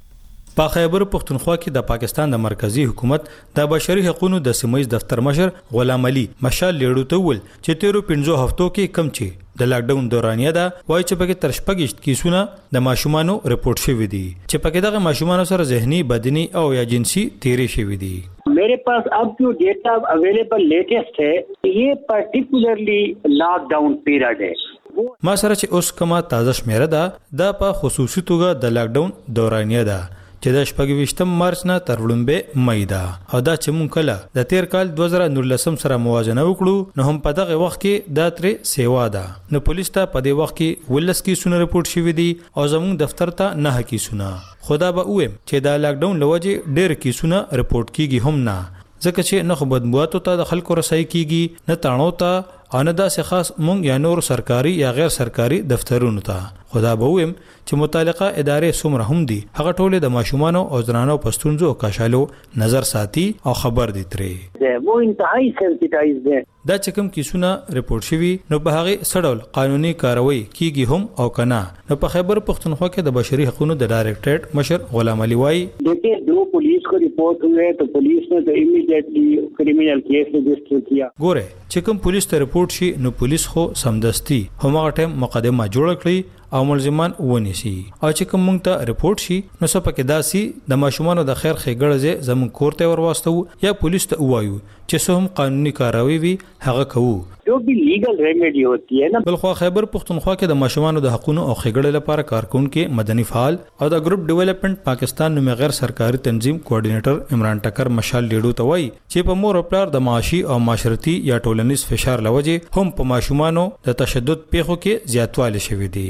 Speaker 12: په خیبر پختونخوا کې د پاکستان د مرکزی حکومت د بشري حقوقو د سیمایي دفتر مشر غلام علي مشال لیړو ته ول چې تیرو پنځو هفتو کې کم چې د لاک ډاون دورانیه ده وایي چې پکې تر شپږ کیسونه د ماشومانو رپورټ شوي دي چې پکې دغه ماشومانو سره ذهني بدني او یا جنسي تیری شوي دي.
Speaker 13: मेरे पास अब जो डेटा अवेलेबल लेटेस्ट है ये पर्टिकुलरली लॉकडाउन पीरियड है.
Speaker 12: ما سره چې اوس کومه تازه شمیره ده دا په خصوصي توګه د لاک ډاون دورانیه ده چې د شپږ مارچ نه تر وړاندې مې ده او دا چې مونږ کله د تیر کال دوه زره نولسم سره موازنه وکړو نو هم په دغه وخت کې دا ترې سیوا ده. نو پولیس ته په دې وخت کې ولس کې سونه رپورټ شوی دي او زموږ دفتر ته نه کې سونه. خدا به ویم چې دا لاک ډاون لوجه ډېر کې سونه رپورټ کیږي هم نه ځکه چې نه خو بدبواتو ته د خلکو رسای کیږي نه تاڼو ته او نه داسې خاص مونږ یا نور سرکاري یا غیر سرکاري دفترونو ته. خدا به ویم چې متعلقه ادارې څومره هم دي هغه ټول د ماشومانو او زنانو پښتونزو او کاشالو نظر ساتي او خبر دي ترې.
Speaker 13: وہ انتهایی سنسیټایز دي.
Speaker 12: دا چې کوم کیسونه رپورټ شوي نو په هغه سړول قانوني کاروي کیږي هم او کنه. نو په خیبر پختونخوا کې د بشري حقوقو د ډایریکټریټ مشر غلام علي وایي
Speaker 13: देखिए दो पुलिस को रिपोर्ट हुए तो पुलिस ने तो इमीडिएटली क्रिमिनल केस रजिस्टर किया.
Speaker 12: ګوره چې کوم پولیس ته رپورټ شي نو پولیس خو سمدستي همغه ټیم مقدمه جوړ کړي او ملزمان ونیسي او چې کوم مونږ ته رپورټ شي نو څه پکې داسي د ماشومانو د خیر ښېګړه زمون کور ته ورواستو یا پولیس ته وایو چې څه هم قانوني کاروي وي هغه کوو
Speaker 13: جو بھی لیگل ریمیډي ہوتی ہے نا.
Speaker 12: بلخو خیبر پختونخوا کې د ماشومانو د حقوقو او ښېګړې لپاره کارکونکو مدني فعال او د ګروپ ډیولپمنٹ پاکستان نوم غیر سرکاري تنظیم کوارډینیټر عمران ټکر مشال لیډو ته وایي چې په مور خپل د معاشي او معاشرتي یا ټولنیز فشار لوجه هم په ماشومانو د تشدد پیښو کې زیاتوالی شوی دی.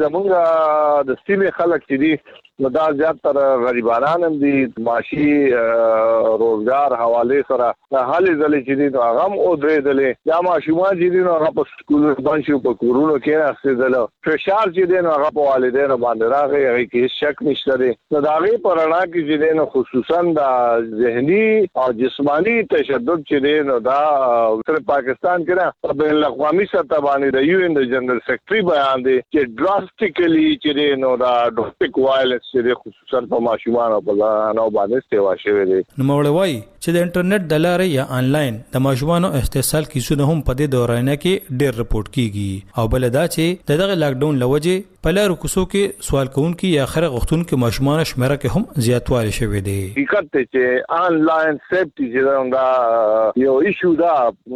Speaker 14: زمونږ د سیمې خلک چې دي نو دا زیاتره غریبانان هم دي معاشي روزګار حواله سره د حالې ځلې چې دي نو هغه هم ودرېدلې یا ماشومان چې دي نو هغه په سکولونو باندې شو په کورونو کې راستېدل فشار چې دي نو هغه په والدینو باندې راغی هغه کې شک نشته دی. نو دا غي پرانا کې چې دي نو خصوصا د ذهني او جسمانی تشدد چې دي نو دا تر پاکستان کې نه په بین الاقوامي سطح باندې د یو ان د جنرال سیکرټري بیان دی چې ډراسټیکلی چې دي نو دا ډومېسټک وایلنس چې خصوصا په ماشومان او په ځانو باندې سیوا شوی دی.
Speaker 12: نو مولوي چې د انټرنیټ د لارې یا آنلاین د ماشومانو استحصال کیسونه هم په دې دورانه کې ډېر رپورټ کیږي او بل دا چې دغه لاک ډاون لوجه په لارو کوڅو کې سوال کوونکي یا خره غوښتونکو ماشومان شمیره کې هم زیاتوالی شوی دی.
Speaker 14: حقیقت چې آنلاین سیفټي چې دا یو ایشو دا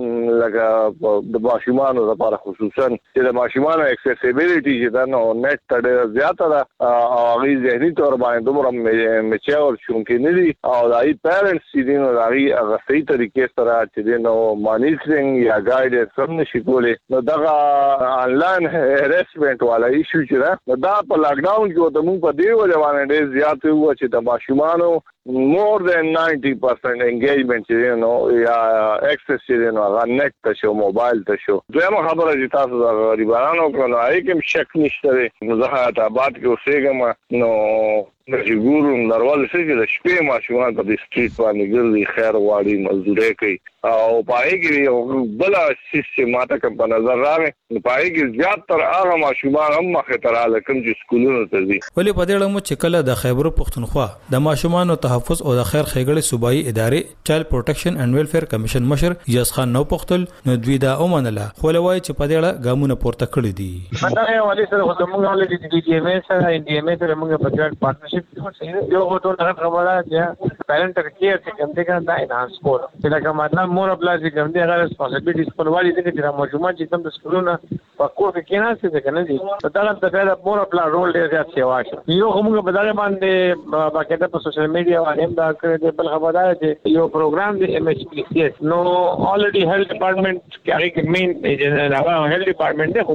Speaker 14: لکه د ماشومانو لپاره خصوصا چې د ماشومانو اکسیسیبিলিټي چې دا نو نت ته زیاته ده او هغه ذهني تور باندې دومره میچور شونکې نه دي او دای پیرنټس چې دي نو هغه هغه صحیح طریقې سره چې دي نو مانیټرینګ یا ګایډنس هم نشي کولی. نو دغه آنلاین هریسمنت والا ایشو چې دا دا په لاک ډاون کې د موږ په دی وجه باندې ډېر زیات و چې د ماشومانو more than ninety percent engagement چې نو یا اکسس چې نو هغه نت ته شو موبایل ته شو. دویمه خبره چې تاسو د غریبانو کولو هغه کوم شک نشته دی. نو زه هغه آباد کې اوسېږم نو د ګورم نړول چې د شپې ماشومان په سټریټ باندې ګرځي خیر غواړي مزدوري کوي او پای کې یو بل سیستماته کوم په نظر راغی نو پای کې زیات تر هغه ماشومان هم مخه تر علاوه کوم چې سکولونو ته ځي.
Speaker 12: ولې په دې اړه مو چې کله د خیبر پختونخوا د ماشومان تحفظ او د خیر ښېګړې صوبایي ادارې چایلډ پروټیکشن اینڈ ویلفیر کمیشن مشر یاس خان نو پختل نو دوی دا اومنله خو لوي چې په دې اړه ګامونه پورته کړی دي.
Speaker 15: مطلب یو ولې سره د موږ ولې د ډي ام ایس سره د ډي ام ایس سره موږ په ګډ پارتنرشپ یو غوټو نه خبره چې پیرنټ کېر چې کوم دغه دا انهانس کول چې دا کومه مور خپل چې کوم دغه ریسپانسیبিলিټیز په والي دي چې ماشومان چې کوم د سکولونو په کور کې کېناسي ځکه نه دي دا د پیدا مور خپل رول ډېر زیات سیوا شي. یو موږ په دغه باندې باقاعده په سوشل میډیا باندې دا کړی بل خبردار چې یو پروګرام دی ام ایچ پی سی اس نو الریډي هیلث ډپارټمنټ کې هغه مین هیلث ډپارټمنټ دی خو موږ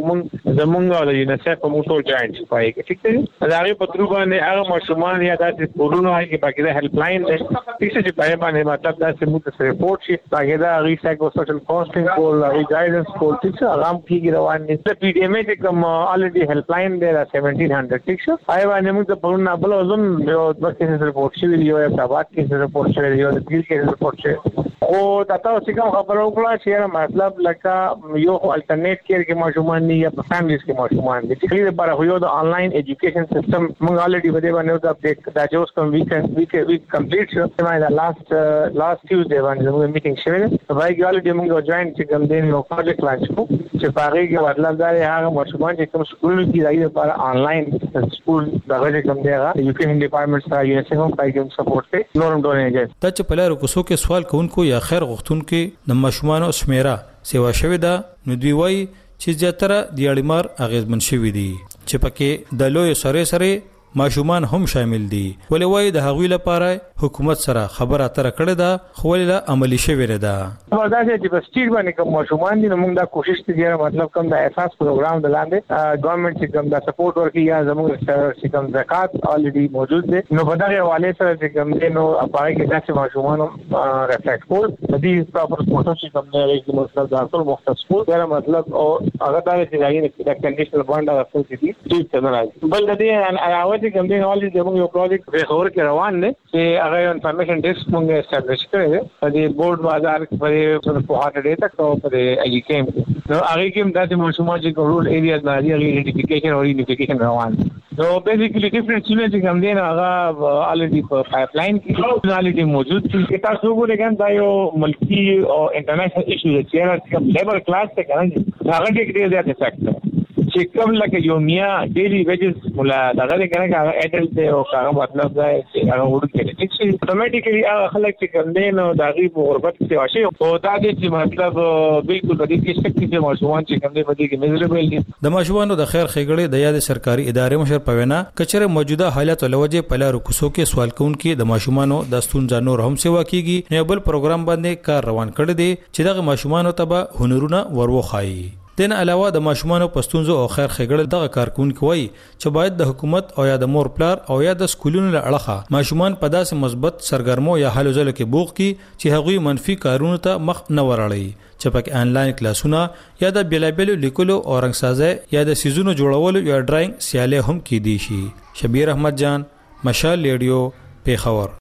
Speaker 15: زمونږ د یونیسف په موټو جوائنټ پای کې ٹھیک دی دا غي په تر باندې هغه ماشومان یا داسې کورونه هغه کې باقي د هیلپ لاین دی چې چې پای باندې مطلب دا چې موږ سره رپورټ شي باقي دا غي سایکو سوشل کاونسلینګ کول غي ګایډنس کول چې هغه هم کیږي روان دي د پی ډی ایم ای کوم الریډي هیلپ لاین دی سیونټین هنډرډ ټیک شو پای باندې موږ په پرون نه بل زم یو د کیسه رپورټ شي یو په آباد کې رپورټ شوی یو د پیل کې رپورټ شوی او دا تاسو کوم خبرو کړه چې مطلب لکه یو الټرنیټ کېر کې ماشومان دي یا په فیملیز کې ماشومان دي چې لپاره یو د انلاین ایجوکیشن سیستم موږ الریډي بده باندې دا اپډیټ دا جو کوم ویکند ویک ویک کمپلیټ شو دا لاست لاست ټیوزډے باندې موږ میټینګ شوه دا یو الریډي موږ جوائن چې کوم دین یو پروجیکټ لانچ کو چې پاره کې مطلب دا هغه ماشومان چې کوم سکول کې راځي لپاره انلاین سکول دا غږی کوم دی هغه ایجوکیشن ډپارټمنټ سره یونیسف هم پای کې سپورټ کوي نورم ډونیږي
Speaker 12: دا چې په لارو کوڅو کې سوال کوونکو یا خیر غوښتونکو د ماشومانو شمیره سیوا شوی دا نو دوی وایي چې زیاتره د اړیمار اغیزمن شوی دي چې پکې د لوی سره سره ماشومان هم شامل دي ولې وایي د هغوی لپاره حکومت سره خبره اتره کړې ده خو ولې عملی شوی نه ده
Speaker 15: دا چې په سټیټ باندې کوم ماشومان دي موږ دا کوشش کوي مطلب کوم د اساس پروګرام د لاندې ګورنمنت چې کوم دا سپورټ ورکړي یا زموږ چې کوم زکات الریډي موجود دي نو په دغه حواله سره چې کوم دي نو پاره کې داسې ماشومان ریفلیکټ کول د دې پراپر سپورټ چې کوم دی چې مطلب دا ټول مختص کول دا مطلب او هغه دا چې راځي د کنډیشنل باندې راځي چې دې څه نه راځي بل د دې چې کوم دی اولي زموږ یو پروجیکټ په خبر کې روان دی چې هغه انفارمیشن ډیسک موږ اسټابلیش کړی دی په بورډ بازار کې په په هارت ډیټا او په ای کیم نو هغه کې د ماشومان چې رول ایریاز باندې هغه ایډنټیفیکیشن او ایډنټیفیکیشن روان نو بیسیکلی ډیفرنٹ چیزونه چې کوم دي هغه الریډي په پایپ لاین کې الریډي موجود دي چې تاسو وګورئ دا یو ملکی او انټرنیشنل ایشو دی چې کوم لیبر کلاس ته کوي هغه کې ډیر زیات افیکټ چې کوم لکه یو میا ډیلی ویجز مولا دغه کې هغه اډلټ دی او هغه مطلب دا چې هغه ورکړي چې اتوماتیکلی هغه خلک چې کوم دی نو دغه په غربت کې واشي او دا چې مطلب بالکل د دې کې شک چې ماشومان چې کوم دی په دې کې میزربل دي
Speaker 12: د ماشومانو د خیر خېګړې د یاد سرکاري ادارې مشر په وینا کچره موجوده حالت لوجه په لارو کوڅو کې سوال کوونکي د ماشومانو د ستونزې نور هم سیوا کیږي نو بل پروګرام باندې کار روان کړی دی چې دغه ماشومانو ته هنرونه وروخایي دین علاوه د ماشومانو پښتونزو او خیر خېګړل دغه کارکونکو وایي چې باید د حکومت او یا د مور پلار او یا د سکولونو له اړخه ماشومان په داسې مثبت سرګرمو یا هلو ځلو کې بوغ کی چې هغوی منفي کارونو ته مخ نه وراړي چې پکې انلاین کلاسونه یا د بیلابلو لیکلو او رنگسازي یا د سيزونو جوړولو یا ډراینګ سیاله هم کې دي شي شبیر احمد جان مشال ریډیو پیښور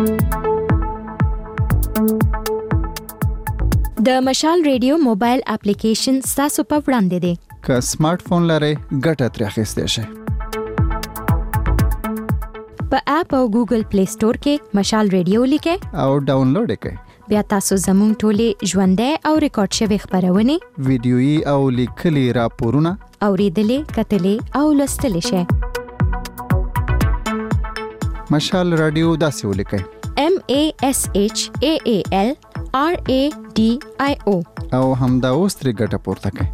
Speaker 6: د مشال ریډیو موبایل اپلیکیشن تاسو په وړاندې دی
Speaker 16: که سمارټ فون لرئ ګټه ترې اخیستی شئ
Speaker 6: په اپ او ګوګل پلی سٹور کې مشال ریډیو لیکئ
Speaker 16: او ډاونلوډ یې کړئ
Speaker 6: بیا تاسو زموږ ټولې ژوندۍ او ریکارډ شوي خبرونه
Speaker 16: ویډیويي او لیکلي راپورونه
Speaker 6: اوریدلې کتلې او لوستلې شئ
Speaker 16: مشال رادیو داسې ولیکئ
Speaker 6: M A S H A A L R A D I O
Speaker 16: او همدا اوس ترې ګټه پورته کړئ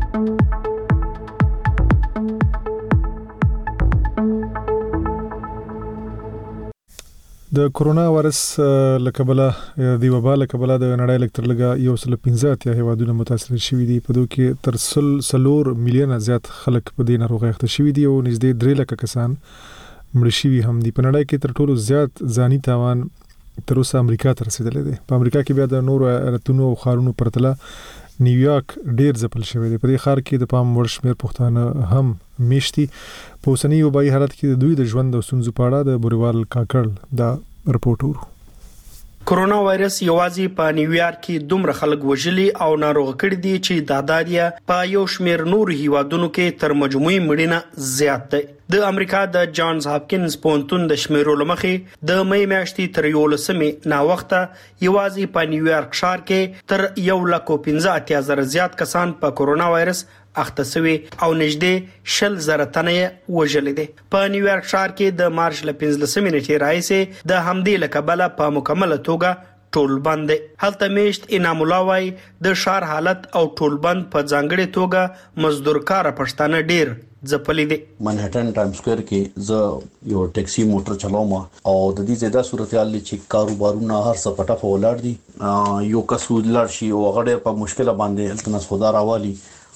Speaker 2: د کرونا وایرس لکبله د وبا لکبله د نړۍ لکتر لګا یو سل پنځه اتیا هیوادونه متاثر شوي دي په دوی کې تر سل سلور میلیونه زیات خلک په دې ناروغۍ اخته شوي دي او نږدې درې لکه کسان مړ شوي هم دي په نړۍ کې تر ټولو زیات ځاني تاوان تر اوسه امریکا ته رسیدلی دی په امریکا کې بیا د نورو ایالتونو او ښارونو پرتله نیویارک ډیر ځپل شوی دی په دې ښار کې د پام وړ شمېر پښتانه هم میشت دي په اوسني وبایي حالت کې د دوی د ژوند او ستونزو په اړه د بوریوال کاکړ دا رپورټ ورو
Speaker 24: کرونا وایرس یوازې په نیویارک کې دومره خلک وژلي او ناروغ کړي دي چې د دادیا په یو شمېر نور هیوادونو کې تر مجموعي مړینه زیات دی د امریکا د جانز هاپکینز پونتون د شمیرو لمخې د مې میاشتې تر یولسمې نا وخته یوازې په نیویارک ښار کې تر یو لک او پنځه اتیا زره زیات کسان په کرونا وایرس اخته شوي او نږدې شل زره تنه وژل دي په نیویارک ښار کې د مارچ ل پنځلسمې نیټې راځي د همدې لکبله په مکمله توګه ټول بند هلته میشت انعام الله وای د ښار حالت او ټول بند په ځانګړي توګه مزدورکار پښتانه ډیر ځپلې دي
Speaker 17: منهټن ټایم سکوير کې زه یو ټیکسي موټر چلاوم او د دې زیاده صورتحال چې کاروبارونه هر څه پټه ولاړ دي یو کس ولر شي او هغه په مشکله باندې التناس خدا راوالي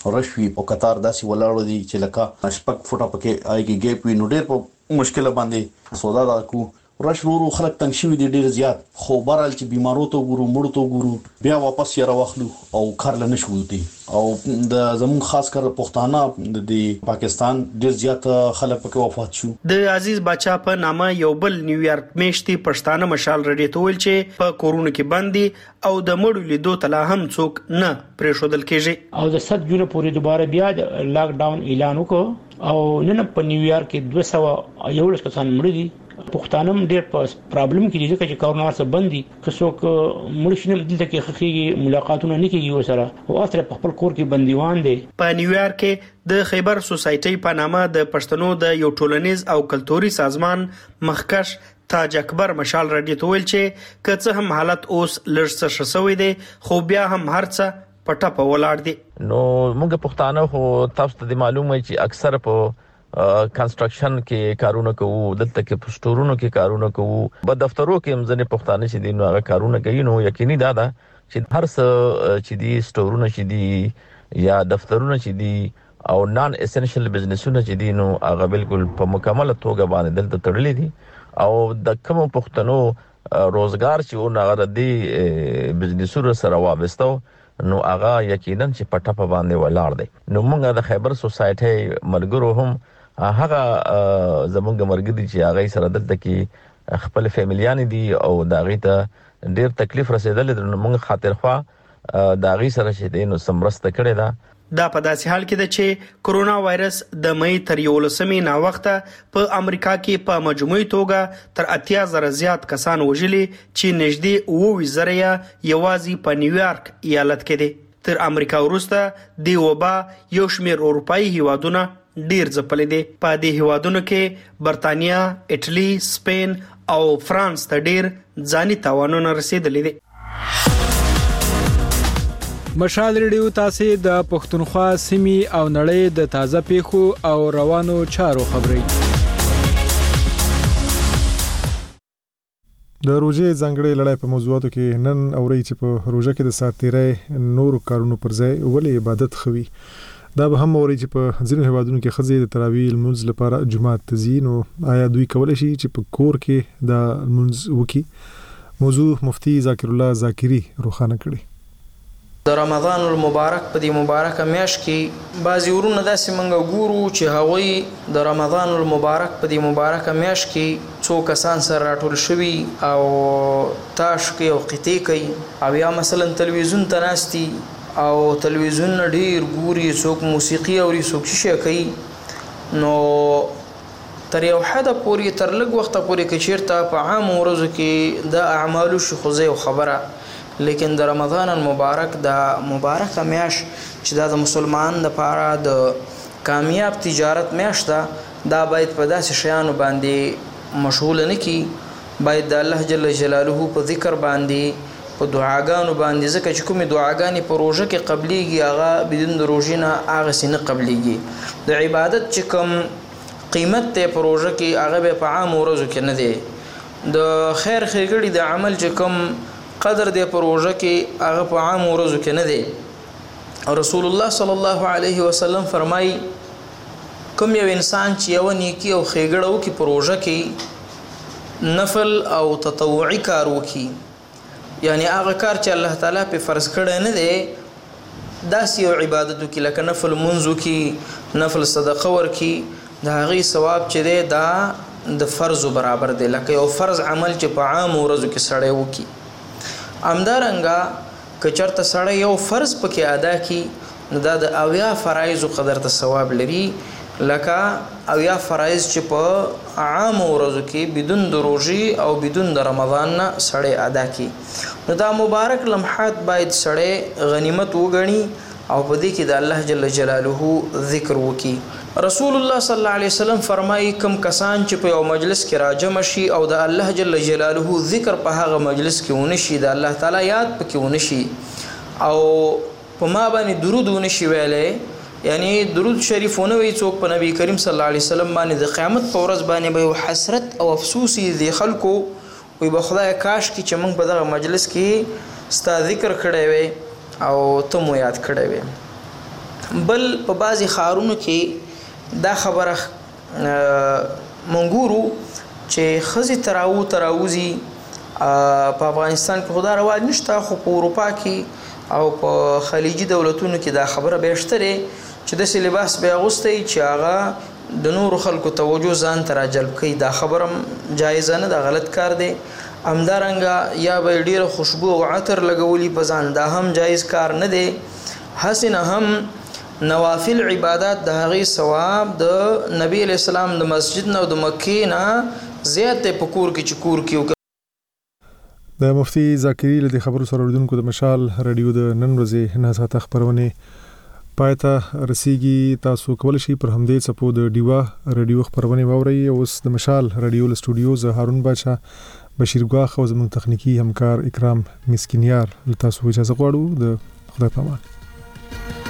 Speaker 17: رشوي او قطار داسې ولاړو دي چې لکه شپږ فوټه پکې آیږي ګیپ وي، نو ډېر په مشکل باندې سودا دا کو رش ورو خلک تنګ شوي دي ډېر زیات. خو بهرحال چې بیمارو ته وګورو مړو ته وګورو بیا واپس یې راواخلو او کار له نشو وتی. او د زمون خاص کر پښتانه د پاکستان ډېر زیات خلک پکې وفات شو.
Speaker 24: د عزیز بچا په نامه یو بل نیویارک میشتي پښتانه مشال رډي ته ویل چې په کورونا کې باندې او د مړو لیدو تلا هم څوک نه پرېښودل کېږي.
Speaker 11: او د سات جون پورې دوباره بیا د لاک ډاون اعلان وکړ او نن په نیویارک کې دوه سوه یولس کسان مړ دي. پښتانه هم ډېر په پرابلم کې دي ځکه چې کورونا سره بندي که څوک مړ شي نه دلته کې خخيږي ملاقاتونه نه کیږي وسره او اصله په خپل کور کې بنديوان دي.
Speaker 24: په نیویارک کې د خیبر سوسایټي په نامه د پښتنو د یو ټولنیز او کلتوري سازمان مخکش تاج اکبر مشال رډي ته ویل چې که څه هم حالت اوس لږ څه ښه شوی دی خو بیا هم هر څه پټه په ولاړ دي.
Speaker 18: نو موږ پښتانه خو تاسو ته معلومه چې اکثر په کنستراکشن کې کارونه کوو، دلته کې پسټورونو کې کارونه کوو، په دفترو کې هم ځنې پښتانه چې دي نو هغه کارونه کوي. نو یقیني دا ده چې هر څه چې دي سټورونه چې دي یا دفترونه چې دي او نان اسنشل بزنسونه چې دي نو هغه بالکل په مکمل توګه باندې دلته تړلې دي. او د کوم پښتنو روزګار چې او هغه د بزنسونو سره وابسته نو هغه یقینا چې په ټاپه باندې ولاړ دي. نو موږ د خیبر سوسایټي ملګرو هم هغه زمونږ مرګدي چې هغه سره دلته کې خپل فیملیان دي او دا غي ته ډیر تکلیف رسیدل نو موږ خاطر خوا دا غي سره چې دین سمرسته کړی دا.
Speaker 24: دا په داسې حال کې ده چې کورونا وایرس د مې تر یولسمې نا وخته په امریکا کې په مجموعي توګه تر اتیا زره زیات کسان وژلي چې نږدې اووه زره یوازې په نیویارک ایالت کې دي. تر امریکا وروسته د وبا یو شمېر اروپایي هیوادونه ډیر ځپلې دي. په دې هیوادونو کې برتانیا، ایټالي، سپین او فرانس ته ډیر ځاني تاوانونه رسیدلې دي.
Speaker 19: مشال ریډیو تاسو د پښتونخوا سیمې او نړۍ د تازه پیښو او روانو چارو خبري.
Speaker 2: د روزې ځانګړې لړۍ په موضوعاتو کې نن اوري چې په روزه کې د ساتیرۍ نور کارونو پر ځای ولې عبادت خوي. دا به هم اوري چې په ځینو هیوادونو کې خزې د تراویح المنځ لپاره جمعات تزین او آیا دوی کولای شي چې په کور کې د منځ وکي. موضوع مفتی ذاکر الله ذاکری روښانه کړي.
Speaker 20: د رمضان المبارک په دې مبارکه میاشت کې بعضی ورونه داسې منګه ګورو چې هغوی د رمضان المبارک په دې مبارکه میاشت کې څو کسان سره راټول شوي او تاش کوي او قطې کوي او یا مثلا تلویزیون ته ناستي او تلویزیون ډیر ګوري، څوک موسیقي اوري، څوک شیشه کوي. نو تر یو حد پورې تر لږ وخت پورې که چیرته په عام ورځو کې د اعمالو شخصي او خبره، لیکن د رمضان المبارک د مبارکه میاشت چې دا د مسلمان لپاره د کامیاب تجارت میاشت ده، دا باید په داسې شیانو باندې مشغول نه کی. باید د الله جل جلاله په ذکر باندې، په دعاګانو باندې، ځکه چې کومې دعاګانې په روژه کې قبلیږي هغه بدون د روژې نه هغسې نه قبلیږي. د عبادت چې کوم قیمت دی په روژه کې هغه به په عام ورځو کې نه دی. د خیر ښېګړې د عمل چې کوم قدر دی په روژه کې هغه په عام ورځو کې نه دی. رسول الله صلی الله علیه وسلم فرمایي کوم یو انسان چې یو نیکی او ښېګړه وکړي په روژه کې، نفل او تطوعي کار وکړي، یعنی هغه کار چې الله تعالی په فرض کړی نه دی، داسې یو عبادت وکړي لکه نفل منځ وکړي، نفل صدقه ورکړي، د هغې ثواب چې دی دا د فرضو برابر دی، لکه یو فرض عمل چې په عام ورځو کې سړی وکړي. همدارنګه که چېرته سړی یو فرض پکې ادا کړي نو دا د اویا فرایضو قدر ته ثواب لري، لکه اویا فرایض چې په عام ورځو کې بدون د روژې او بدون د رمضان نه سړی ادا کړي. نو دا مبارک لمحات باید سړی غنیمت وګڼي او په دې کې د الله جل جلاله ذکر وکړي. رسول الله صلی الله علیه وسلم فرمایي کوم کسان چې په یو مجلس کې راجمع شي او د الله جل جلاله ذکر په هغه مجلس کې ونشي، د الله تعالی یاد پکې ونشي او په ما باندې درود ونشي ویلی، یعنی درود شریف ونه وي څوک په نبی کریم صلی الله علیه وسلم باندې، د قیامت په ورځ باندې به یو حسرت او افسوس د خلکو وي به خدای کاش کې چې موږ په دغه مجلس کې ستا ذکر کړی وی او ته مو یاد کړی وی. بل په بعضي ښارونو کې دا خبره منګورو چې ښځې تراو تراوزي په افغانستان کې خدا رواج نشته، خو په اروپا کې او په خلیجي دولتونو کې دا خبره بیشتره چې داسې لباس به اغوستی چې هغه د نورو خلکو توجه ځان ته راجلب کوي. دا خبره جایزه نه ده، غلط کار دی. همدارنګه یا به ډیره خوشبو او عطر لګولی په ځان، دا هم جایز کار نه دی. هسې نه هم نوافل عبادات د هغې ثواب د نبی علیه السلام د مسجد نه او د مکې نه زیات دی په کور کې چې کور کې.
Speaker 2: د مفتی ذاکري له خبرو سره اوریدونکو د مشال رادیو د نن ورځې نه ساته خبرونه پایته رسیږي. تاسو کول شي پر همدې څپو د ډیوا رادیو خبرونه واوري. اوس د مشال رادیو له سټوډیو زه هارون بچا بشیر ګواخ او زموږ تخنیکی همکار اکرام مسکینیار له تاسو اجازه غواړو. د خدای پامان.